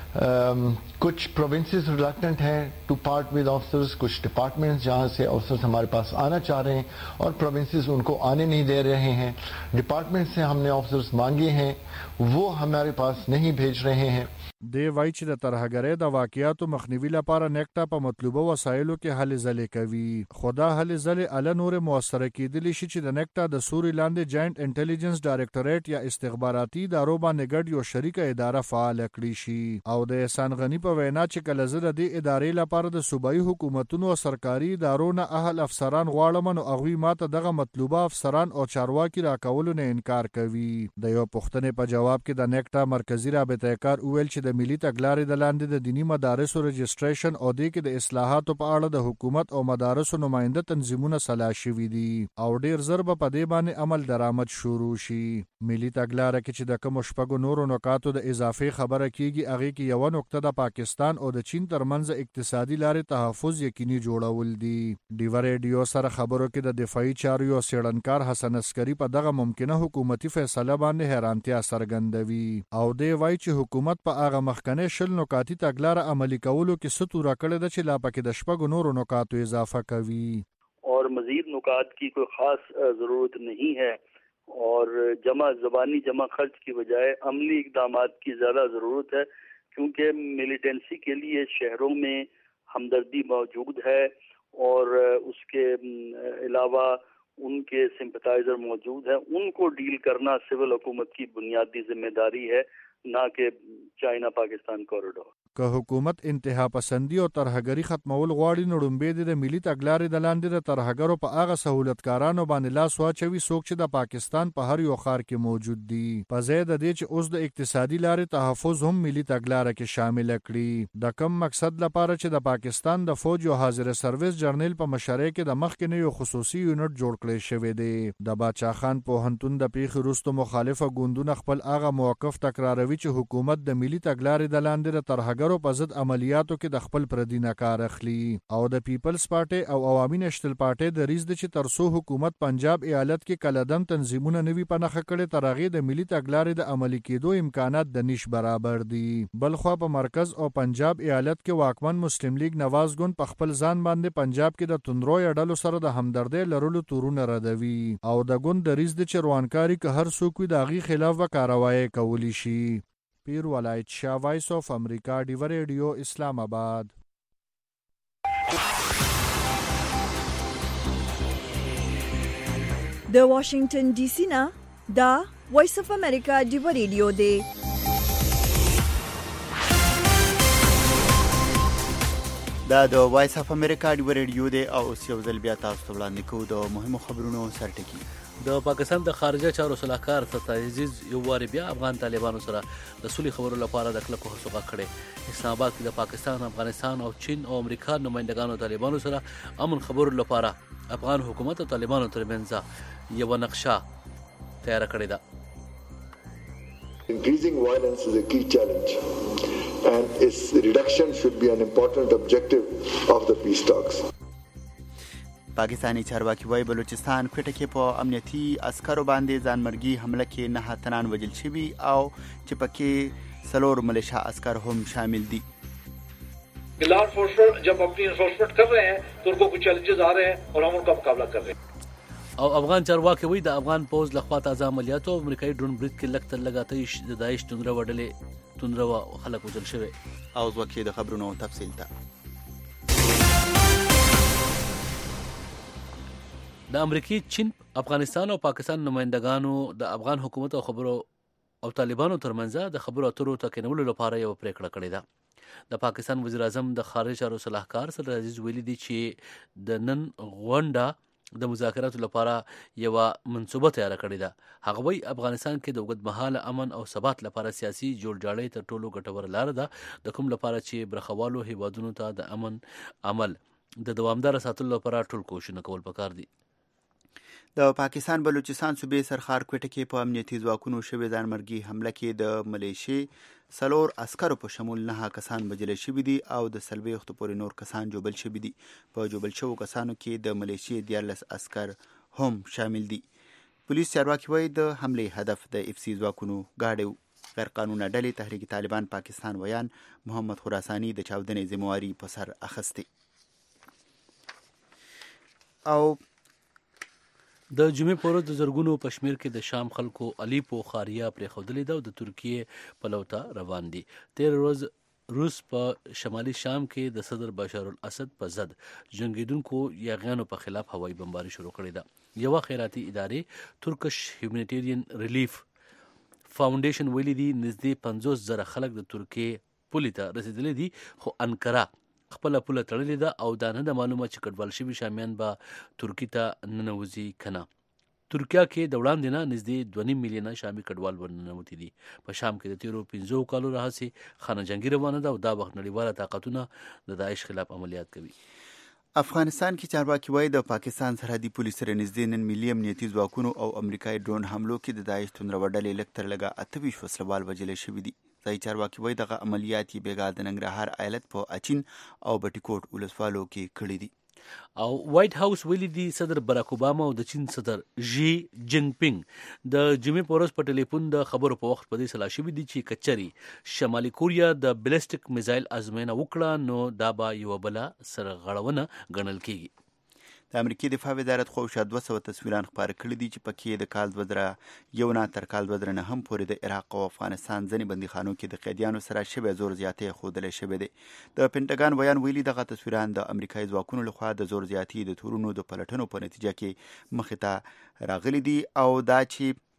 कुछ provinces reluctant हैं to part with officers, कुछ departments जहां से ऑफिसर्स हमारे पास आना चाह रहे हैं और प्रोविंसेस उनको आने नहीं दे रहे हैं. डिपार्टमेंट से हमने ऑफिसर्स मांगे हैं, वो हमारे पास नहीं भेज रहे हैं. دی وایي چې د ترهګرۍ د واقعیاتو مخنیوي لپاره نیکټا په مطلوبه وسایلو کې هلې ځلې کوي. خو دا هلې ځلې اله نورې موثره کېدلی شي چې د نیکټا د سوري لاندې جاینټ انټیلیجنس ډایرکټوریټ یا استخباراتي ادارو باندې ګډ یو شریکه اداره فعال کړي شي. او د احسان غنی په وینا چې کله زه د دې ادارې لپاره د صوبایي حکومتونو او سرکاري ادارو نه اهل افسران غواړم نو هغوی ماته دغه مطلوبه افسران او چارواکي راکولو نه انکار کوي. د یو پوښتنې په جواب کې د نیکټا مرکزی رابطه کار وویل چې د ملي تګلارې د لاندې د دینی مدارسو رجسټریشن او د کې د اصلاحاتو په اړه د حکومت او مدارسو نماینده تنظیمونه سلا شوي دي او ډیر زر به په دې باندې عمل درآمد شروع شي. ملي تګلاره کې چې د کوم شپږو نورو نکاتو د اضافي خبره کیږي هغه کې یو نقطه د پاکستان او د چین ترمنځ اقتصادي لارې تحفظ یقیني جوړول دي. ډیوه ریډیو سره خبرو کې د دفاعي چارو یو څېړنکار حسن عسکري په دغه ممکنه حکومتي فیصله باندې حیرانتیا څرګندوي او دی وایي چې حکومت په هغه مخکنه شل نکاتی تګلاره عملی کولو کې ستوره کړې ده چې لا پکې د شپږو نورو نکاتو اضافه کوي. اور مزید نکات کی کوئی خاص ضرورت نہیں ہے اور جمع زبانی جمع خرچ کی بجائے عملی اقدامات کی زیادہ ضرورت ہے کیونکہ ملیٹنسی کے لیے شہروں میں ہمدردی موجود ہے اور اس کے علاوہ ان کے سمپتائزر موجود ہیں. ان کو ڈیل کرنا سول حکومت کی بنیادی ذمہ داری ہے، نہ کہ چائنا پاکستان کوریڈور. که حکومت انتها پسندي او ترهګري ختمول غواړي نو لومبې د ملي تګلارې د لاندې د ترهګرو په هغه سہولتکارانو باندې لاس واچوي څوک چې د پاکستان په هر یو ښار کې موجود دي. په ځای د دې چې اوس د اقتصادي لارې تحفظ هم ملي تګلاره کې شامل کړي. د کم مقصد لپاره چې د پاکستان د فوج یو حاضر سرویس جرنیل په مشرۍ کې د مخکې یو خصوصي یونټ جوړ کړی شوی دی. د باچا خان پوهنتون د پیښې وروسته مخالفه ګوندونه خپل هغه موقف تکراروي چې حکومت د ملي تګلارې د لاندې د ترهګرو په ضد عملیاتو کې د خپل پردي نه کار اخلي. او د پیپلز پارټي او عوامي نېشنل پارټي د ریز د چې ترسو حکومت پنجاب ایالت کې کلدم تنظیمونه نوي پنهخه کړي تر هغې د ملي تګلارې د عملي کېدو امکانات د نش برابر دي. بلخوا په مرکز او پنجاب ایالت کې واکمن مسلم لیگ نواز ګوند په خپل ځان باندې پنجاب کې د توندروي ډلو سره د همدردۍ لرلو تورونه ردوي او د ګوند د ریز د چروانکاری که هر څوک وي د هغې خلاف به کاروایی کولی شي. پیر ولایت شاه، وایس آف امریکا، ډیوه ریډیو، اسلام آباد. د واشنگټن ډي سي نه دا وایس اف امریکا ډیوه ریډیو دی. دا د وایس اف امریکا ډیوه ریډیو دی او اوس یو ځل بیا تاسو ته وړاندې کوو د مهمو خبرونو سرټکي. د پاکستان د خارجه چارو سلاکار فتح عزیز یو واري بیا افغان طالبانو سره د سولې خبرو لپاره د کلکو هڅو کړې. اسلام آباد کې د پاکستان، افغانستان او چین او امریکا نمائندګانو طالبانو سره امن خبرو لپاره افغان حکومت او طالبانو ترمنځ یو نقشه تیار کړې ده. Increasing violence is a key challenge, and its reduction should be an important objective of the peace talks. پاکستانی چارواکي وايي بلوچستان کوټه کې په امنیتي عسکرو باندې ځانمرګي حمله کې نه تنان وژل شوي او چې پکې څلور ملیشیا عسکر هم شامل دي. لا انفورسمنट जब अपनी एनफोर्समेंट कर रहे हैं तो उनको कुछ चैलेंजेस आ रहे हैं और हम उनका मुकाबला कर रहे हैं. او افغان چارواکي وایي د افغان پوز لخوا تازه عملیاتو او امریکایي ډرون برید کې لږ تر لږه اتهیش د داعش توندره وډلې توندره خلک وژل شوي. او ځواکې د خبرونو تفصیل ته د امریکای، چین، افغانستان او پاکستان نمائندګانو د افغان حکومت او خبرو او طالبانو ترمنځ د خبرو اترو تکینولو لپاره یو پریکړه کړې ده. د پاکستان وزیر اعظم د خارجه چارو صلاحکار سر عزیز ویلي دي چې د نن غونډه د مذاکراتو لپاره یو منصوبه تیار کړې ده. هغه وایي افغانستان کې د اوږدمهاله امن او ثبات لپاره سیاسي جوړجاړی تر ټولو ګټوره لاره ده، د کوم لپاره چې برخوالو هیوادونو ته د امن عمل د دوامدار ساتلو لپاره ټول کوښښونه کول پکار دي. د پاکستان بلوچستان صوبې سرخار کوټه کې په امنیتي ځواکونو شوې ځانمرګي حمله کې د ملیشي څلور عسکرو په شمول نه کسان وژل شوي دي او د څلوېښتو پورې نور کسان ژوبل شوي دي. په ژوبل شوو کسانو کې د ملیشي دیارلس عسکر هم شامل دي. پولیس چارواکي وایي د حملې هدف د اف سی ځواکونو ګاډي غیر قانونه ډلې تحریک طالبان پاکستان ویان محمد خراساني د چاودنې ذمواري په سر اخیستې. او د جمعې په ورځ د زرګونو په شمېر کې د شام خلکو الیپو ښاریه پرېښودلې ده او د ترکیې پلو ته روان دي. تېره ورځ روس په شمالي شام کې د صدر بشار الاسد په ضد جنګېدونکو یاغیانو په خلاف هوایي بمباري شروع کړې ده. یوه خیراتي ادارې ترکش هیومانیټیرین ریلیف فاونډیشن ویلي دي نږدې پنځوس زره خلک د ترکیې پولې ته رسېدلي دي، خو انکره خپله پوله تړلې ده او دا نه ده معلومه چې کډوال شوي شامیان به ترکي ته ننوځي که نه. ترکیه کې د وړاندې نه نږدې دوه نیم میلیونه شامي کډوال ورننوتي دي. په شام کې د تیرو پنځو کالو راهیسې خانه جنګي روانه ده او دا وخت نړیواله طاقتونه د داعش خلاف عملیات کوي. افغانستان کې چارواکي وایي د پاکستان سرحدي پولیس سره نږدې نن ملي امنیتي ځواکونو او امریکایي ډرون حملو کې د داعش توندره ډلې لږ تر لږه اته ویشت وسلوال وژل شوي دي. ځایي چارواکي وایي دغه عملیات یې بېګا د ننګرهار ایالت په اچین او بټي کوټ ولسوالو کې کړي دي. او وایټ هاوس ویلي دي صدر براک اوباما او د چین صدر ژي جین پینګ د جمعې په ورځ په ټلیفون د خبرو په وخت په دې سلا شوي دي چې کچري شمالي کوریا د بلیسټیک میزایل ازموینه وکړه نو دا به یوه بله سرغړونه ګڼل کیږي. د امریکې دفاع وزارت خو شاوخوا دوه سوه تصویران خپاره کړي دي چې پکې د کال دوه زره یو نه تر کال دوه زره نهم پورې د عراق او افغانستان ځینې بندیخانو کې د قیدیانو سره شوی زور زیاتۍ ښودلی شوی دی. د پینټاګان ویان ویلي دغه تصویران د امریکایي ځواکونو لخوا د زور زیاتي د تورونو د پلټنو په نتیجه کې مخې ته راغلي دي او دا چې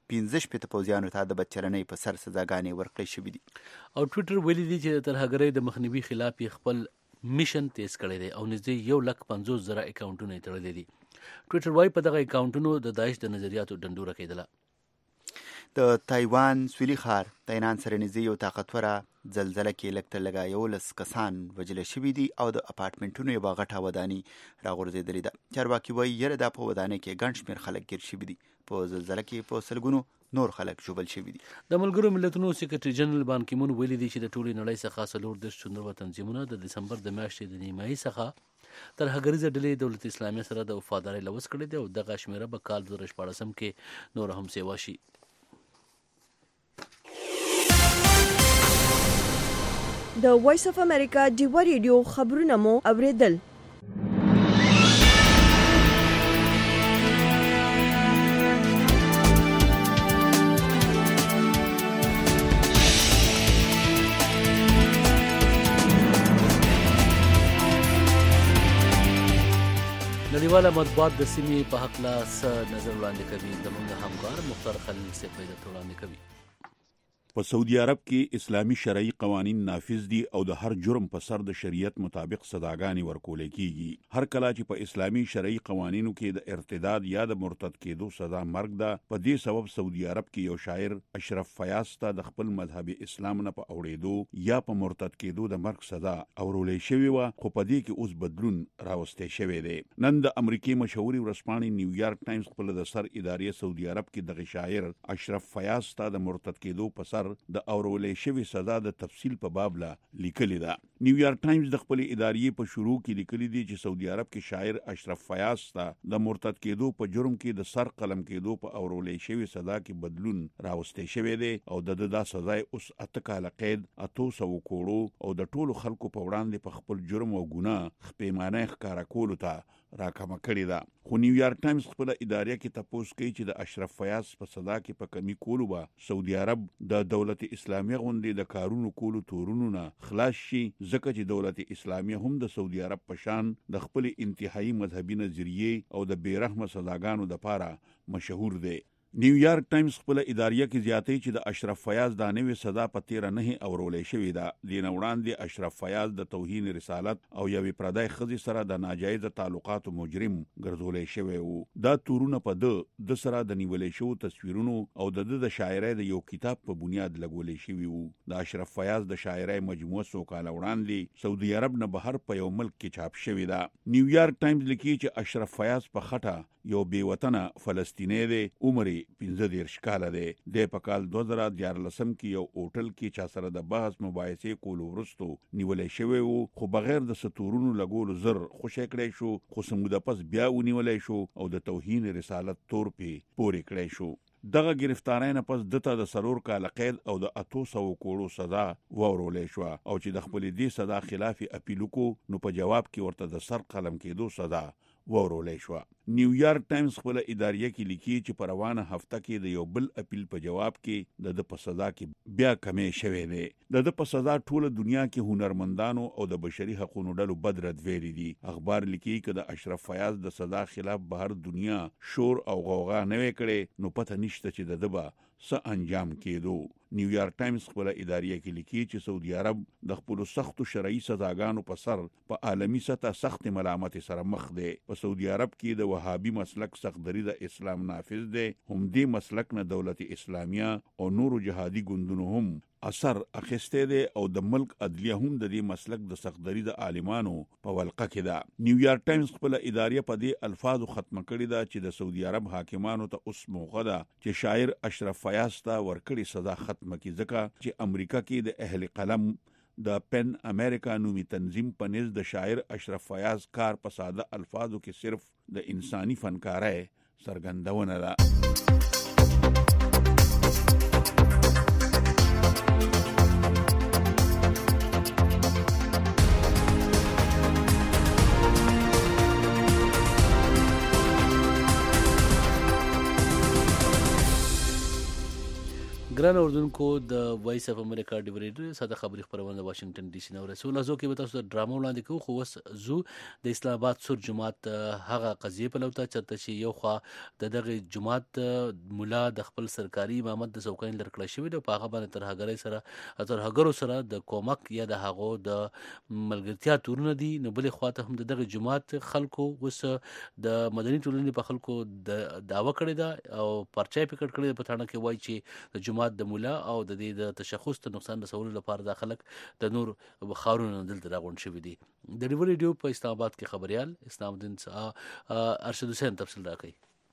پنځه شپېته پوځیانو ته د بدچلنۍ په سر سزاګانې ورکړې شوې دي. او ټویټر ویلي دی چې د ترهګرۍ د مخنیوي خلاف یې خپل میشن تیز کړی دی او نږدې یو لک پنځوس زره اکاونټونه یې تړلي دي. ټویټر وایي په دغه اکاونټونو د داعش د نظریاتو ډنډوره کېدله. د تایوان سویلي ښار د ایران سره نږدې یو طاقتوره زلزله کې لږ تر لږه یولس کسان وژل شوي دي او د اپارټمنټونو یوه غټه وداني راغورځېدلې ده. چارواکي وایي یره دا په ودانۍ کې ګڼ شمېر خلک ګیر شوي دي. په زلزله کې په سلګونو نور خلک ژوبل شوي دي. د ملګرو ملتونو سکرټري جنرال بان کی مون ویلي دی چې د ټولې نړۍ څخه څلور دېرش څومره تنظیمونه د دسمبر د میاشتې د نیمایي څخه ترهګریزه ډلې دولت اسلامي سره د وفادارۍ لوز کړی دی او دغه شمېره به کال دوه زره شپاړسم کې نور هم سیوا شي. د وایس اف امریکا ډیوا ریډیو خبرونه مو اوریدل. نړیواله مطبوعات د سیمې په هکله څه نظر وړاندې کوي؟ زموږ همکار مختار خلیل صاحب به درته وړاندې کوي. په سعودي عرب کې اسلامي شرعي قوانین نافذ دي او د هر جرم په سر د شریعت مطابق سزاګانې ورکول کیږي. هر کله چې په اسلامي شرعي قوانینو کې د ارتداد یا د مرتد کېدو سزا مرګ ده، په دې سبب سعودي عرب کې یو شاعر اشرف فیاض ته د خپل مذهب اسلام نه په اوړېدو یا په مرتد کېدو د مرګ سزا اورولې شوې وه، خو په دې کې اوس بدلون راوستی شوی دی. نن د امریکې مشهوري ورځپاڼې نیویارک ټایمز خپل د سر ادارې سعودي عرب کې دغه شاعر اشرف فیاض ته د مرتد کېدو په سر د اورولې شوی سزا د تفصیل په باب لا لیکلې ده. نیویارک ټایمز د خپل ادارې په شروع کې لیکلي دي چې سعودي عرب کې شاعر اشرف فیاض ته د مرتد کېدو په جرم کې د سر قلم کېدو په اورولې شوی سزا کې بدلون راوستی شوی دی او د دا سزا اوس اته کاله قید، اتو سو کوړو او د ټولو خلکو په وړاندې په خپل جرم او ګناه خپېمانه ښکاره کولو ته راکمه کړې ده. خو نیویارک ټایمز خپل ادارې کې تپوس کوي چې د اشرف فیاض په سزا کې په کمی کولو به سعودي عرب د دولت اسلامي غوندې د کارونو کولو تورونو نه خلاص شي، ځکه چې دولت اسلامي هم د سعودي عرب په شان د خپل انتهایی مذهبي نظریې او د بیرحمه سزاګانو دپاره مشهور دی. نیویارک ټایمز خپل اداریه کې زیاتوي چې د اشرف فیاض دا نوې سزا په تیره نه اورولې شوې ده. دې نه وړاندې اشرف فیاض د توهین رسالت او یوې پردی ښځې سره د ناجایزه تعلقاتو مجرم ګرځولی شوی و. دا تورونه په ده د سره د نیولې شوو تصویرونو او د ده د شاعرۍ د یو کتاب په بنیاد لګولی شوي وو. د اشرف فیاض د شاعرۍ مجموعه څو کاله وړاندې سعودي عرب نه بهر په یو ملک کې چاپ شوې ده. نیویارک ټایمز لیکي چې اشرف فیاض په خټه یو بې وطنه فلسطینی دی، عمر یې پنځه دېرش کاله دی. دی په کال دوه زره دیارلسم کې یو هوټل کې چا سره د بحث مباحثې کولو وروستو نیولی شوی و، خو بغیر د ستورونو لګولو زر خوشی کړی شو، خو څه موده پس بیا ونیولی شو او د توهین رسالت تور پې پورې کړی شو. دغه گرفتارۍ نه پس دته د سرور کاله قید او د اتو سوو کوړو سزا واورولې شوه او چې د خپلې دې سزا خلاف اپیل وکړو نو په جواب کې ورته د سر قلم کېدو سزا واورولې شوه. نیویارک ټایمز خپل اداریه کې لیکي چې په روانه هفته کې د یو بل اپیل په جواب کې د ده په سزا کې بیا کمې شوی دی. د ده په سزا ټوله دنیا کې هنرمندانو او د بشري حقونو ډلو بد رد ویلي دي. اخبار لیکي که د اشرف فیاض د سزا خلاف بهر دنیا شور او غوغا نه وی کړی نو پته نشته چې د ده به څه انجام کېدو. نیویارک ټایمز خپل اداریه کې لیکي چې سعودي عرب د خپلو سختو شرعي سزاګانو په سر په عالمي سطح سخت ملامتې سره مخ دی. په سعودي عرب کې د وهابي مسلک سختدري د اسلام نافذ دی. هم دې مسلک نه دولت اسلامیه او نورو جهادي ګوندونو هم اثر اخیستی دی او د ملک عدلیه هم د دې مسلک د سختدري د عالمانو په ولقه کې ده. نیویارک ټایمز خپل اداریه په دې الفاظو ختمه کړې ده چې د سعودي عرب حاکمانو ته اوس موقع ده چې شاعر اشرف فیاض ته ورکړې سزا ختمه کړي، ځکه چې امریکا کې د اهل قلم د پن امریکا نومي تنظیم په نزد د شاعر اشرف فیاض کار په ساده الفاظو کې صرف د انساني فنکارۍ څرګندونه ده. ګران اردوونکو د وایس اف امریکا ډیو ریډیو ساده خبري خبرونه واشنگټن ډي سي نو رسول ازو کې به تاسو د ډرامو وړاندې کوو خو وس زو د اسلام آباد سور جماعت هغه قضیه په لوته چرته چې یو خوا د دغه جماعت مولا د خپل سرکاري امامت د څوکۍ لرکړه شوی د پاغه باندې تر هغه سره تر هغه سره د کومک یا د هغه د ملګرتیا تورونه دي نو بل خواته هم د دغه جماعت خلکو وس د مدني ټولنې په خلکو د داوا کړی دا او پرچای پکړ کړی په تاړه کې وایي چې د جماعت د مولا او د دې د تشخص ته نقصان رسولو لپاره د خلک د نور خارونو دلته راغون شوی دي د ډیو ریډیو په اسلام آباد کې خبريال اسلام الدین ارشد حسین تفصیل راکړي.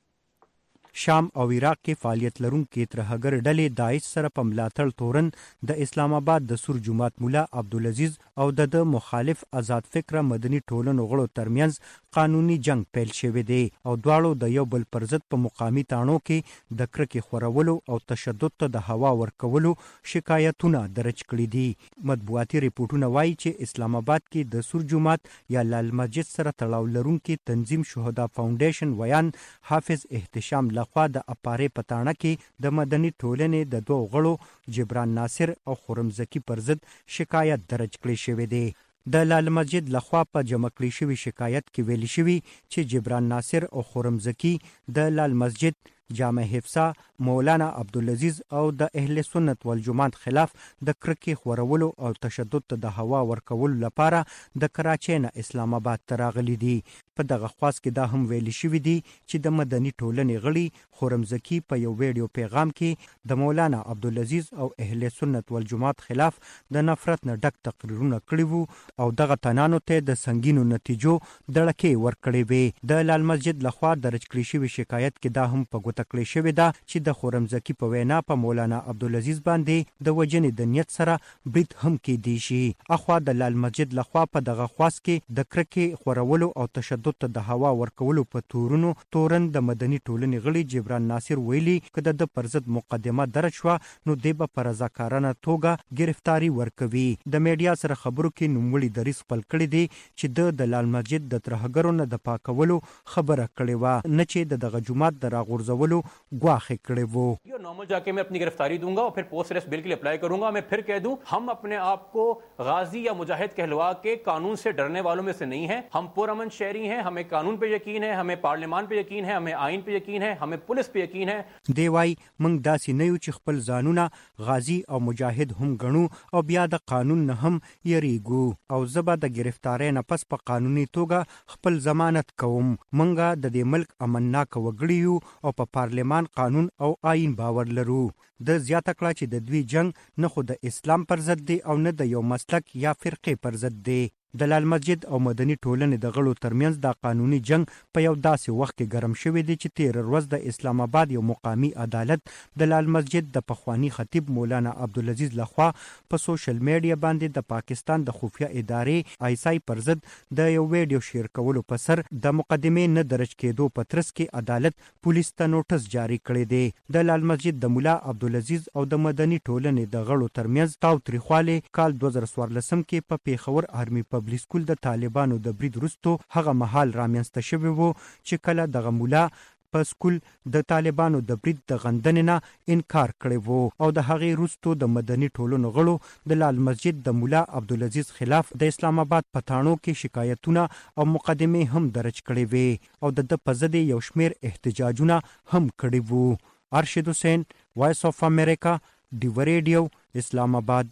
شام او عراق کې فعالیت لرونکي ترهګر ډلې داعش سره په ملاتړ تورن د اسلام آباد د سور جماعت مولا عبدالعزیز او د مخالف آزاد فکر مدني ټولنو غړو ترمنځ قانوني جنگ پیل شوی دی او دواړو د یو بل پر ضد په مقامي تاڼو کې د کرکې خورولو او تشدد ته د هوا ورکولو شکایتونه درج کړي دي. مطبوعاتي ریپورتونه وایي چې اسلام آباد کې د سور جماعت یا لال مسجد سره تړاو لرونکي تنظیم شهدا فاونډیشن ویان حافظ احتشام خوا د اپارې پتاڼه کې د مدني ټولنې د دوه غړو جبران ناصر او خرم زکی پر ضد شکایت درج کړی شوی دی. د لال مسجد لخوا په جمع کړی شوی شکایت کې ویل شوی چې جبران ناصر او خرم زکی د لال مسجد جامع حفصه مولانا عبدالعزیز او د اهل سنت والجماعت خلاف د کرکې خورولو او تشدد ته د هوا ورکولو لپاره د کراچۍ نه اسلام آباد ته راغلي دي. په دغه خواست کې دا هم ویل شوی دی چې د مدني ټولنې غړي خرم زکی په یو ویډیو پیغام کې د مولانا عبدالعزیز او اهل سنت والجماعت خلاف د نفرت نه ډک تقریرونه کړي وو او دغه تنانو ته د سنگینو نتیجو دړکې ورکړې وې. د لال مسجد لخوا درج کړی شوی شکایت کې دا هم په تکړه شوی دا چې د خرم زکی په وینا په مولانا عبدالعزیز باندې د وجنې د نیت سره برید هم کې دی شي. اخوا د لال مسجد لخوا په دغه خواست کې د کرکې خورولو او تشدد ته د هوا ورکولو په تورونو تورن د مدني ټولنې غړي جبران ناصر ویلي کده د پرزد مقدمه درج شو نو د به پر رضاکارانه توګه گرفتاری ورکوي. د میډیا سره خبرو کې نوموړي دریس خپل کړی دی چې د لال مسجد د ترهګرو نه د پاکولو خبره کړې و نه چې د دغه جماعت د راغورځولو گواخه کړي وو. यो नॉर्मल जाके मैं अपनी गिरफ्तारी दूंगा और फिर पोस्ट अरेस्ट बिल के लिए अप्लाई करूंगा. मैं फिर कह दूं हम अपने आप को गाजी या मुजाहिद कहलवा के कानून से डरने वालों में से नहीं है. हम पुरअमन शहरी हैं. हमें कानून पे यकीन है. हमें पार्लियामान पे यकीन है. हमें आइन पे यकीन है. हमें पुलिस पे यकीन है. دی وای موږ داسې نه یو چې خپل ځانونه غازی او مجاهد هم ګڼو او بیا د قانون نه هم یریږو او زبا د گرفتاری نه پس په قانوني توګه خپل ضمانت کوم. موږ د دې ملک امنناک وګړي او په پارلمان قانون او آئین باور لرو. د زیاته کړه چې د دوی جنگ نه خو د اسلام پر ضد دی او نه د یو مسلک یا فرقې پر ضد دی. د لال مسجد او مدني ټولنې د غړو ترمنځ د قانوني جنگ په یو داسې وخت کې ګرم شوی دی چې تیر ورځ د اسلام آباد یو مقامی عدالت د لال مسجد د پخوانی خطیب مولانا عبدالعزیز لخوا په سوشل میډیا باندې د پاکستان د خفیه ادارې آی اس آی پر ضد د یو ویډیو شیر کولو په سر د مقدمې نه درج کېدو په ترڅ کې عدالت پولیس ته نوټس جاری کړی دی. د لال مسجد د مولا عبدالعزیز او د مدني ټولنې د غړو ترمنځ تاوتریخوالی کال دوه زره څوارلسم کې په پیښور آرمي پبلک سکول د طالبانو د برید وروسته هغه مهال رامنځته شوی وو چې کله دغه مولا په سکول د طالبانو د برید د غندنې نه انکار کړی وو او د هغې وروسته د مدني ټولنو غړو د لال مسجد د مولا عبدالعزیز خلاف د اسلام آباد په تاڼو کې شکایتونه او مقدمې هم درج کړې وې او د ده په ضد یو شمېر احتجاجونه هم کړي وو. ارشد حسین، وایس آف امریکا، ډیو ریډیو، اسلام آباد.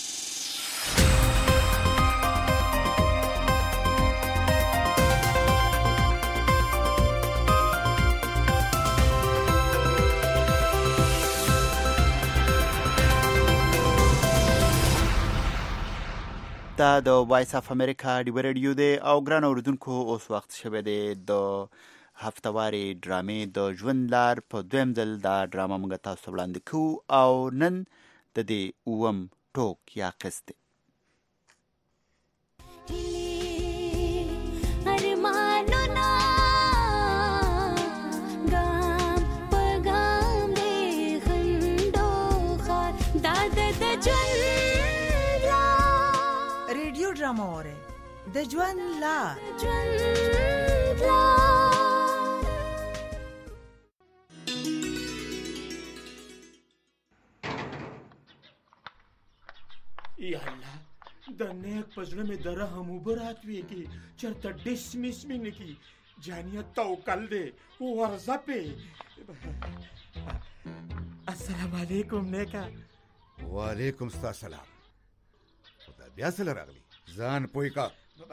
دا د وایس اف امریکا ډیو ریډیو دی او ګران اوریدونکو اوس وخت شوی دی د هفتواري ډرامې د ژوند لار په دویم ځل دا ډرامه موږ تاسو وړاندې کوو او نن د دې اووم ټوک یا قسط دی. ریډیو ډرامه اوره د ژوند لار. یا الله د نیک په زړه مې د رحم اوبه راتویږي چېرته ډس مس مې نه کي جانیت توکل دی ورځه پې السلام علیکم نیکه وعلیکم ستا سلام خدا بیا سره راغلی ځان پوی کا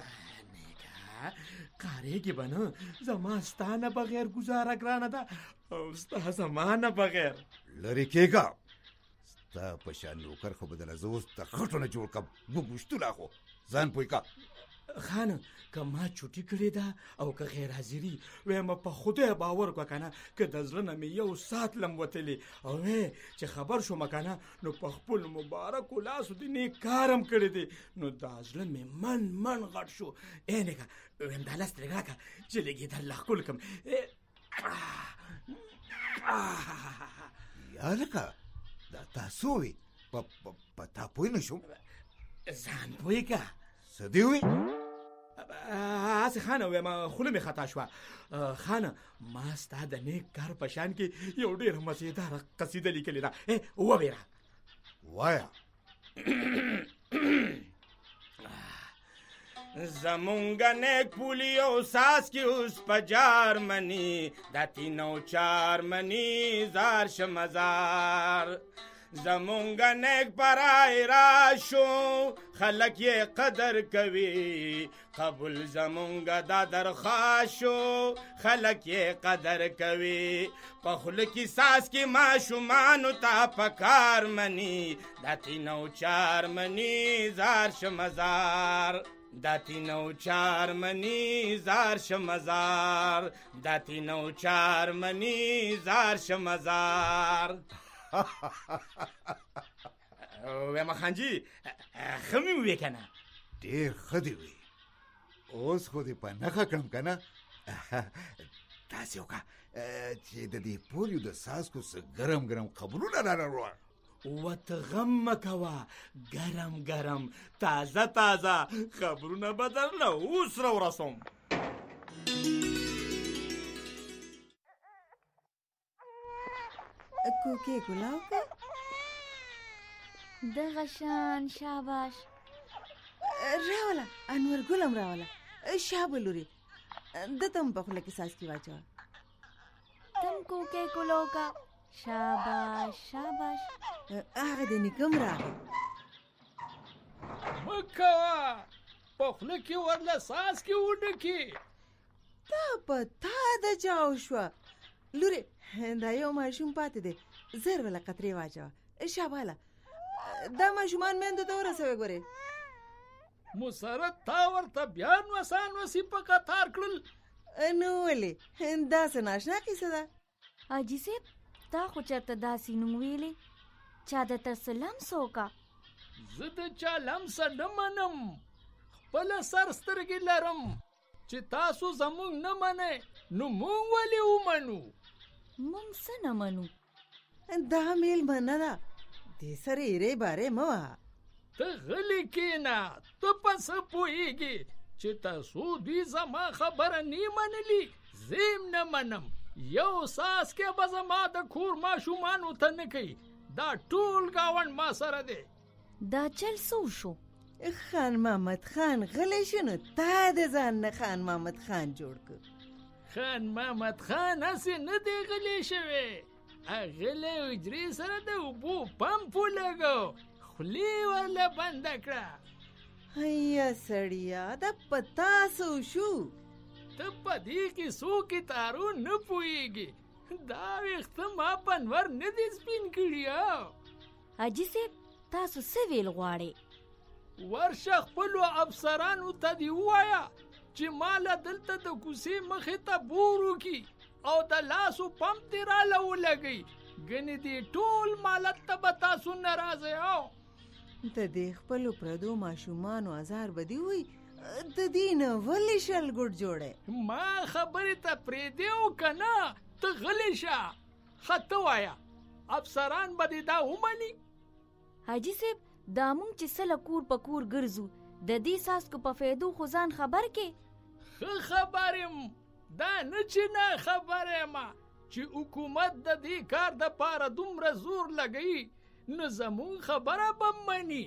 کاریږي به نه زما ستا نه بغیر ګزاره ګرانه ده او ستا زما نه بغیر لرې کېږه ستا په شان نوکر خو به دله زه اوس د خټو نه جوړ کړم وګوشتونه خو ځان پوی کا خانه که ما چوټي کړې ده او که غیر حاضري وایم په خدای باور وکړه که نه که د زړه نه مې یو ساعت لم وتلې او وی چې خبر شوم که نه نو په خپل مبارکو لاسو دې نیک کارم کړی دی نو دا زړه مې من من غټ شو ای نیکه ویم دا لاس ترې راکړه چې لږ یې درله ښکل کړم یا لکه دا تاسو وي په تا پوی نه شوم ځان پوی که څه دې وي هسې خانه ویم خوله مې خطا شوه خانه ما ستا د نیک کار په شان کې یو ډېره مزېداره قصیده لیکلې ده وویره وایه زمونږ نیک پولی او ساس کی اوس په جارمني دا تینو چار منی زار شمزار زمونږ نیک پرای راشو خلک یې قدر کوي قبول زمونږ دا درخواست شو خلک یې قدر کوي په خوله کې ساس کې ماشومانو ته پکار مني دا تینو چار مني زار شمزار دا تینو چار منی زار شمزار دا تینو چار منی زار شمزار ویم خانجی خمی وی کنه ډیر خدی وی اوس خو دې په نخه کړم کنه تاسې وکړه چې د دې پولیو د څاڅکو څه ګرم ګرم خبرونه را راوړه وته غم مه کوه ګرم ګرم تازه تازه خبرونه به درله اوس راورسوم کوکې ګلاو که دغه شان شاباش راوله انور ګلم راوله شابه لورې ده ته هم په خوله کې څاڅکي واچوه تم کوکې ګلاو که شاباش شاباش هغه د نیکم راغی مه کوه په خوله کې ورله څاڅکي ونکي دا په تا د چاو شوه لورې دا یو ماشوم پاتې دی زر وله قطرې واچوه شاباله دا ماشومان میندو ته ورسوې ګورې مسرت تا ورته بیا نوسان وسي په قطار کړل نو ولې داسې ناشنا کیسه ده حاجي صاحب تا خو چېرته داسې نوم ویلې چا درته څه لمس وکړه زه د چا لمسه نه منم خپله سر سترګې لرم چې تاسو زموږ نه منئ نو موږ ولې ومنو موږ څه نه منو دا میلمنه ده دې سره ایرې بارې مه وهه ته غلې کښېنه ته په څه پوهېږې چې تاسو دوی زما خبره نه منلي زه یې نه منم یو څاڅکی به زما د کور ماشومانو ته نه کوي دا ټول ګاونډ ما سره دی دا چل څه وشو خان محمد خان غلی شو نو تا د ځان نه خان محمد خان جوړ کړ خان محمد خان هسې نه دی غلی شوی هغه له حجرې سره د اوبو پمپ ولګو خولې ورله بنده کړه هیا سړیا دا په تاسو شو ته په دې کیسو کې تارو نه پوهېږې دا ویښته ما په انور نه دي سپین کړي حاجي صاحب تاسو څه ویل غواړئ ورشه خپلو افسرانو ته دې ووایه چې ما له دلته د کوڅې مخې ته بور وکړي او د لاسو پمپ دې راله ولګئ ګنې دې ټول مالت ته به تاسو نه راځئ د دې خپلو پردو ماشومانو ازار به دې وي د دې نه ولې شل ګوټ جوړی ما خبرې ته پرېږدې او که نه ته غلی شه ښه ته وایه افسران به دې دا ومني حاجي صاحب دا مونږ چې سله کور په کور ګرځو د دې څاڅکو په فایدو خو ځان خبر کې ښه خبر یم دا نه چې نه خبر یم چې حکومت د دې کار دپاره دومره زور لګوي نو زمونږ خبره به مني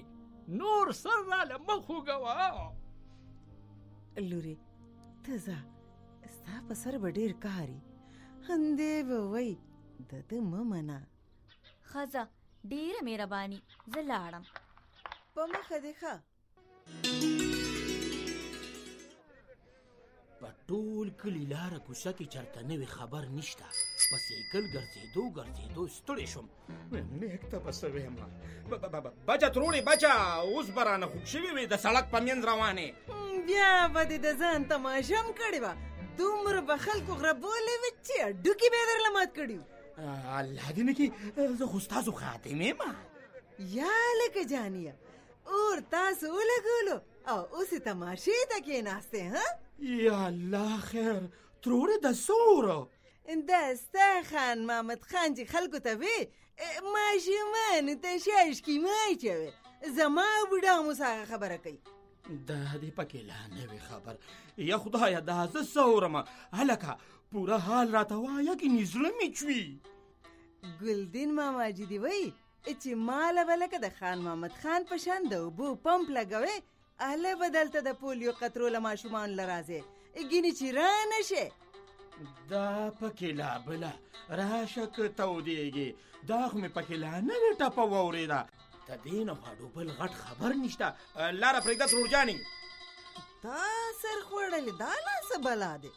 نور سر راله مخ وګوه. لورې ته ځه، ستا په سر به ډېر کاري، همدې به وایي د ده مه منه. ښځه ډېره مهرباني، زه لاړم. په مخه دې ښه. په ټول کلي لاره کوڅه کې چرته نوې خبر نشته. په سایکل ګرځېدو ګرځېدو ستړی شوم. نیک ته به څه ویم. بچه تروړې بچه، اوس به رانه خوږ شوي وې د سړک په منځ روانې. بیا به دې د ځان تماشه هم کړې وه. دومره به خلکو غربولې وې چې هډوکي به یې درله مات کړي وو. الله دې نه کړي، زه خو ستاسو خاتم یم. یا لکه جانیه، اور تاسو ولګولو او اوس یې تماشې ته کېناستې. ها یا الله خیر، تروړې د څومره دا ستا خان محمد خان چې خلکو ته وې ماشومانو ته شاشکي مه اچوې. زما بوډا هم اوس هغه خبره کوي. دا دې پکې لا نه وې خبر. یا خدایه دا زه څه اورم. هلکه پوره حال راته وایه کنې زړه مې چوي. ګلدین ماما جي دې وایي چې ماله به لکه د خان محمد خان په شان د اوبو پمپ لګوې، اهله به دلته د پولیو قطرو له ماشومانو له راځې ګینې چې را نه شې. دا پکې لا بله راشه که تودېږي. دا خو مې پکې لا نه وې ټپه واورېده. د دې نه خواډو بل غټ خبر نشته. لاره پرېږده ترورجانې. تا سر خوړلې دا لا څه بلا دی.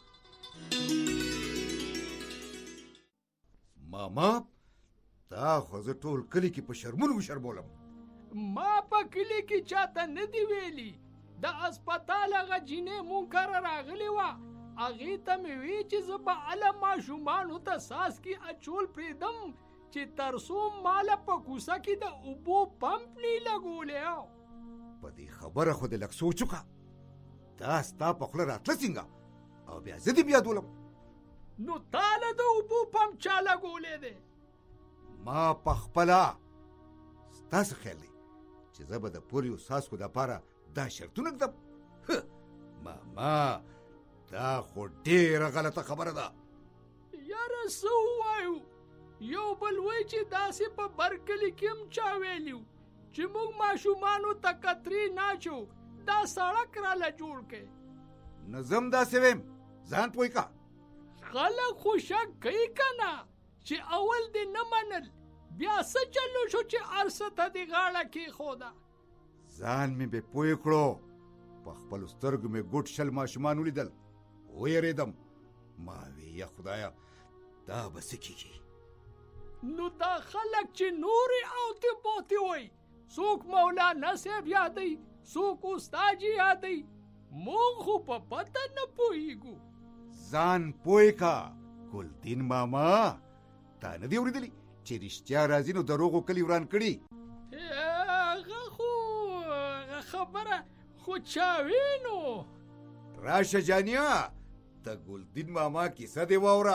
ماما دا خو زه ټول کلي کې په شرمونو وشرمولم. ما په کلي کې چاته نه دی ویلي. د اسپتال هغه جینۍ مونږ کره راغلې وه، هغې ته مې وی چې زه به هله ماشومانو ته څاڅکي اچول پرېږدم چې تر څو ماله په کوڅه کې د اوبو پمپ نه لګولی. په دې خبره خو دې لږ سوچ وکړه. دا ستا په خوله راتله څنګه او بیا زه دې بیادولم. نو تاله د اوبو پمپ چا لګولی دی؟ ما په خپله ستاسو خیال دی چې زه به د پولیو څاڅکو دپاره دا شرطونه ږدم؟ ماما دا خو ډېره غلطه خبره ده. یاره څه ووایو؟ یو بل وایي چې داسې په بر کلي کې هم چا ویلي و چې موږ ماشومانو ته کترې ناچو، دا سړک راله جوړ کړې. نو زه هم داسې ویم، ځان پوه کړه. خلک خو شک کوي که نه چې اول دې نه منل، بیا څه چلو شو چې هر څه ته دې غاړه کېښوده. ځان مې بې پوه کړو. په خپلو سترګو مې ګوټ شل ماشومان ولیدل، ویرېدم. ما وی یا خدایه دا به څه کېږي؟ نو دا خلک چې نورې اوتې بوتې وایي، څوک مولانا صاحب یادوي، څوک استاد جي یادوي، موږ خو په پته نه پوهېږو. ځان پوه کړه ګلدین ماما. تا نه دي اورېدلي چې رښتیا راځي نو دروغو کلي وران کړي؟ هغه خو هغه خبره خو چا وینو. راشه جانیه د ګلدین ماما کیسه دې واوره.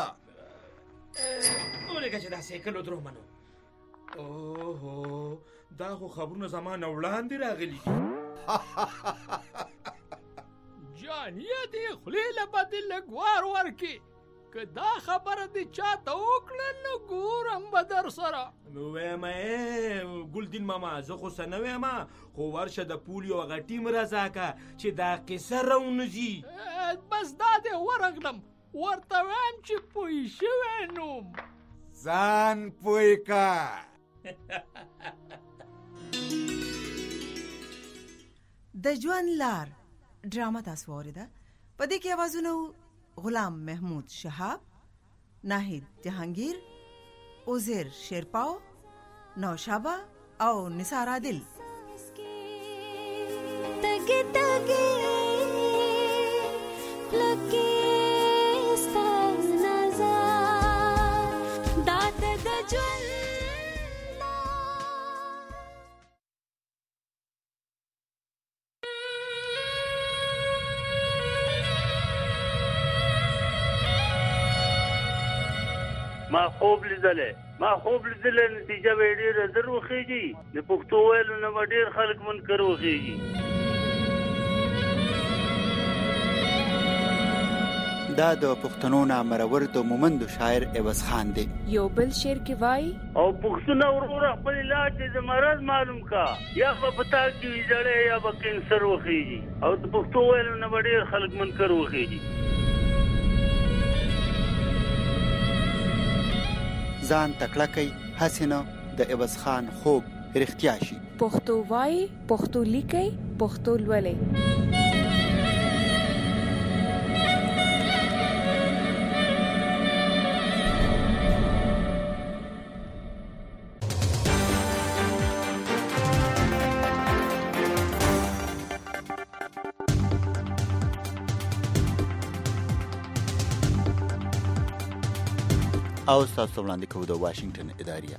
ولکه چې دا سایکل ودرو منو. اوهو دا خو خبرونه زما نه وړاندې راغلي دي. جانیه دې خولې له بدې لږ وار ورکړې. که دا خبره دې چاته وکړه نو ګورم به در سره. نو ویم ګلدین ماما زه خو څه نه ویم، خو ورشه د پولیو هغه ټیم راځاکه چې دا قصه راونځي. بس دا دې ورغلم، ورته ویم چې پوه شوی نوم. ځان پوه کړه. د ژوند لار ډرامه تاسو واورېده. په دې کې اوازونه غلام محمود شهاب، ناهید جهانگیر، عزیر شیرپاو، نوشابه او نثار عادل. تگی تگی لکی ستان نظر دات د ژوند. ما خوب لیدلې ما خوب لیدلې نتیجه به ډېره زر وخېږي. د پښتو ویلو نه به ډېر خلک منکر وخېږي. دا د پښتنو نامرور د مومندو شاعر عوض خان دی. یو بل شعر کې وایي او پښتون وروره خپل علاج د مرض معلوم کا یا په پتا کې جړې یا په کینسر وخیږي او د پښتو ویل نه ډېر خلک منکر وخیږي. ځان تکړه کوي هسې نه د عوض خان خوب رښتیا شي. پښتو وایي، پښتو لیکي، پښتو لولي. او تاسو وړاندې کوو د واشنگټن اداریه.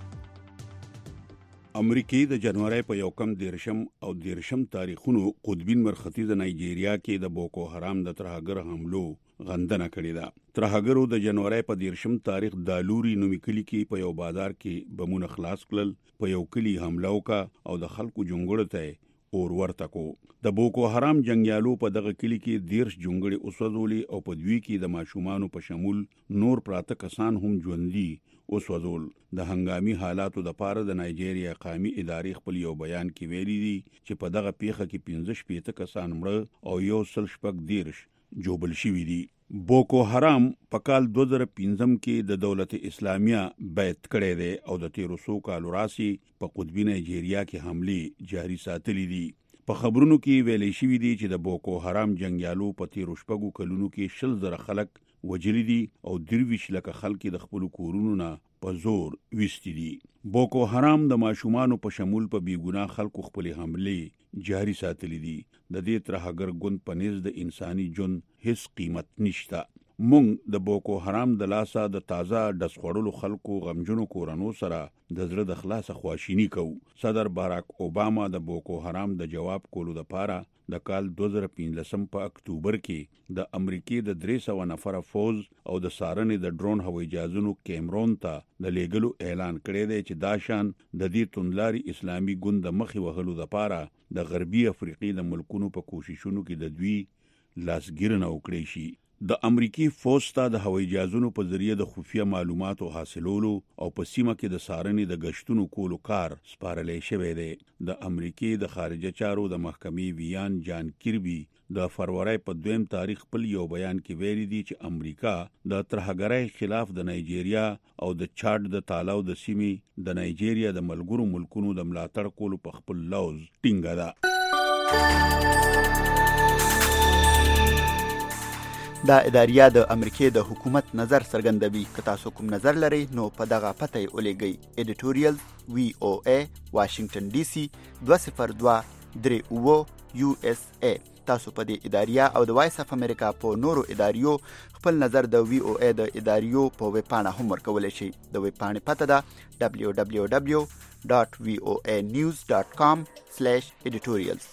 امریکای د جنوري په یو کم دیرشم او دیرشم تاریخونو قطبین مرختی د نایجیریا کې د بوکو حرام د ترهګر حملو غندنه کړې ده. ترهګرو د جنوري په دیرشم تاریخ د لوري نومي کلی کې په یو بازار کې بمونه خلاص کړل، په یو کلی حمله وکړه او د خلکو جونګړو ته اور ورته کو. د بوکو حرام جنگیالو په دغه کلی کې دیرش جونګړې اوسوځولې او په دوی کې د ماشومانو په شمول نور پراته کسان هم ژوندي اوسوځول. د هنګامي حالاتو د پاره د نایجیریا قومي ادارې خپل یو بیان کې ویلي دي چې په دغه پیښه کې پنځه شپېته کسان مړه او یو سل شپږ دیرش جوبل شوي دي. بوکو حرام په کال دو زره پنځم کې د دولت اسلامیه بیعت کړی دی او د تیرو څو کالو راسي په قطبي نایجیریا کې حملې جاري ساتلې دي. په خبرونو کې ویلې شوي دي چې د بوکو حرام جنگیالو په تیرو شپږو کلونو کې شل زره خلک وجلی دي او درویش لکه خلک د خپل کورونو نه په زور ویستي دي. بوکو حرام د ماشومانو په شمول په بیګناه خلکو خپل حملې جاري ساتلې دي. د دې ترهګر ګوند په نس د انساني جون هیڅ قیمت نشته. مونږ د بوکو حرام د لاسه د تازه د سخړلو خلکو غمجنو کورانو سره د زړه د خلاصه خواشینی کوو. صدر باراک اوباما د بوکو حرام د جواب کولو د پاره د کال دو زره پنځلسم په اکتوبر کې د امریکای د درې سوه نفره فوز او د سارنې د ډرون هوایي جهازونو کیمرون ته د لیګلو اعلان کړی دی چې دا شان د دې توندلاري اسلامي ګوند د مخې وهلو د پاره د غربي افریقي د ملکونو په کوششونو کې د دوی لاسګیرنه وکړي شي. د امریکای فوج ته د هوایي جهازونو په ذریعه د خفیه معلوماتو حاصلولو او په سیمه کې د سارنې د گشتونو کولو کار سپارلې شوی دی. د امریکای د خارجه چارو د محکمې ویان جان کیربي د فروری په دویم تاریخ په یو بیان کې ویلي دي چې امریکا د ترهګرۍ خلاف د نایجیریا او د چاډ د تالاو د سیمې د نایجیریا د ملګرو ملکونو د ملاتړ کولو په خپل لوز ټینګه ده. دا اداریه د امریکای د حکومت نظر څرګندوي. که تاسو کوم نظر لرئ نو په دغه پته یې ولېږئ. ایډیټوریال وی او ای واشنگټن ډي سي دوه صفر دوه درې اوه یو اس ای. تاسو په دې اداریه او د وایس اف امریکا په نورو اداریو خپل نظر د وی او ای د اداریو په ویب پاڼه هم ورکولی شئ. د ویب پاڼې پته ده دبلیو دبلیو دبلیو ډاټ وی او ای نیوز ډاټ کام سلیش ایډیټوریالز.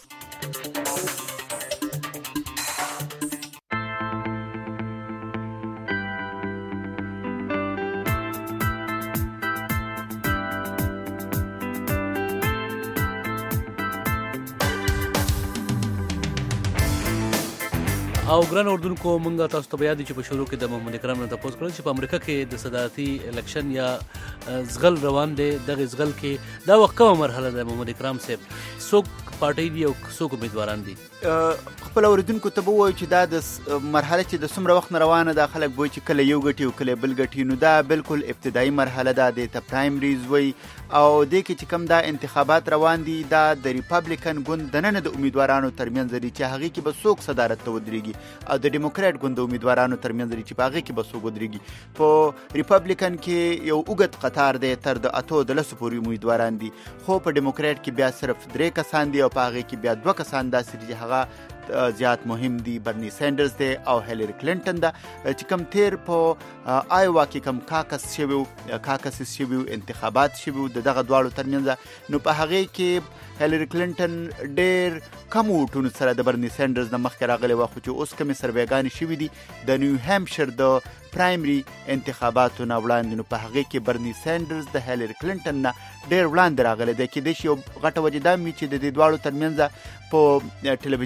او ګران اردوونکو مونږ تاسو ته یاد دي چې په شروع کې د محمد اکرم نه تاسو کړل چې په امریکا کې د صدارتي الیکشن یا زغل روان دي. دغه زغل کې دا وخت کومه مرحله ده محمد اکرم صاحب؟ څوک پارټي دي او څوک امیدواران دي؟ خپل اوریدونکو ته به وایي چې دا د مرحله چې د څومره وخت نه روانه ده، خلک وایي چې کله یو ګټي او کله بل ګټي، نو دا بالکل ابتدایي مرحله ده. د ته پرایمریز وایي او دې کې چې کوم دا انتخابات روان دي دا د ریپبلیکن ګوند د نن د امیدوارانو ترمنځ دي چې هغه کې به څوک صدارت ته ودرېږي او د ډیموکرات ګوند د امیدوارانو ترمنځ دي چې په هغه کې به څوک ودرېږي. په ریپبلیکن کې یو اوږد قطار دی تر د اتو د لسو پورې امیدواران دي، خو په ډیموکرات کې بیا صرف درې کسان دي او په هغه کې بیا دوه کسان داسې دي چې هغه زیات مهم دي. برنی سینډرز دی او هیلری کلینټن ده چې کوم تیر په آیوا کې کوم کاکس شوي کاکس شوي انتخابات شوي د دغه دواړو ترمنځ، نو په هغې کې هیلری کلینټن ډېر کم ووټونو سره د برنی سینډرز نه مخکې راغلی وه، خو چې اوس کومې سروېګانې شوي دي د نیو هیمپشیر د پرایمري انتخاباتو نه وړاندې، نو په هغې کې برنی سینډرز د هیلری کلینټن نه ډېر وړاندې راغلی دی. کېدای شي یو غټه وجه دا وي چې د دې دواړو ترمنځ په ټلویزیونونو باندې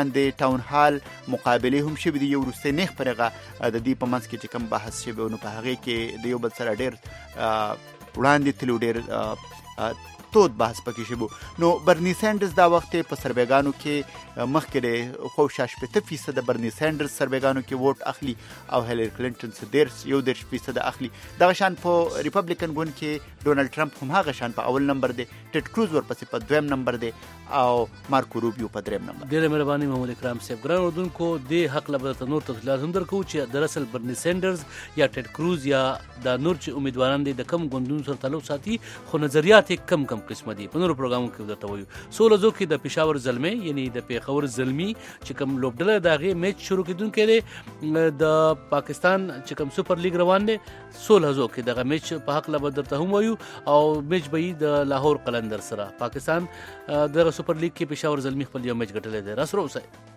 باندې ټاون هال مقابلې هم شوي دي. یو وروستی نیغ پر هغه د دې په منځ کې چې کوم بحث شوی نو په هغې کې د یو بل سره ډېر وړاندې تلو، ډېر تود بحث پکې شوی. نو برني سینډرز دا وخت په سروېګانو کې مخکې دی خو شپېته فیصده برني سینډرز سروېګانو کې ووټ اخلي او هیلری کلنټن څه دېرش یو دېرش فیصده اخلي. دغه شان په ریپبلیکن ګوند کې ډونالډ ټرمپ هم هغه شان په اول نمبر دی، ټیډ کروز ورپسې په دویم نمبر دی او مارکو روبیو په دریم نمبر. ډېره مهرباني محمد اکرام صاحب. ګران اردوونکو دې حق له به نور تفصیلات هم درکوو چې دراصل برني سینډرز یا ټیډ کروز یا دا نور چې امیدواران دي د کم ګوندونو سره تعلق ساتي خو نظریات یې کم کم قسمه دي. په نورو پروګرامونو کې درته وایو. سولزو کې د پېښور زلمي یعنی د پېښور زلمي چې کوم لوبډله د هغې میچ شروع کېدونکی دی د پاکستان چې کوم سوپر لیګ روان دی سولزو کې دغه میچ په حق له به درته هم وایو او میچ به یي د لاهور قلندر سره. پاکستان دغه سوپر لیګ کې پېښور زلمي خپل یو میچ ګټلی دی. راسره اوسئ.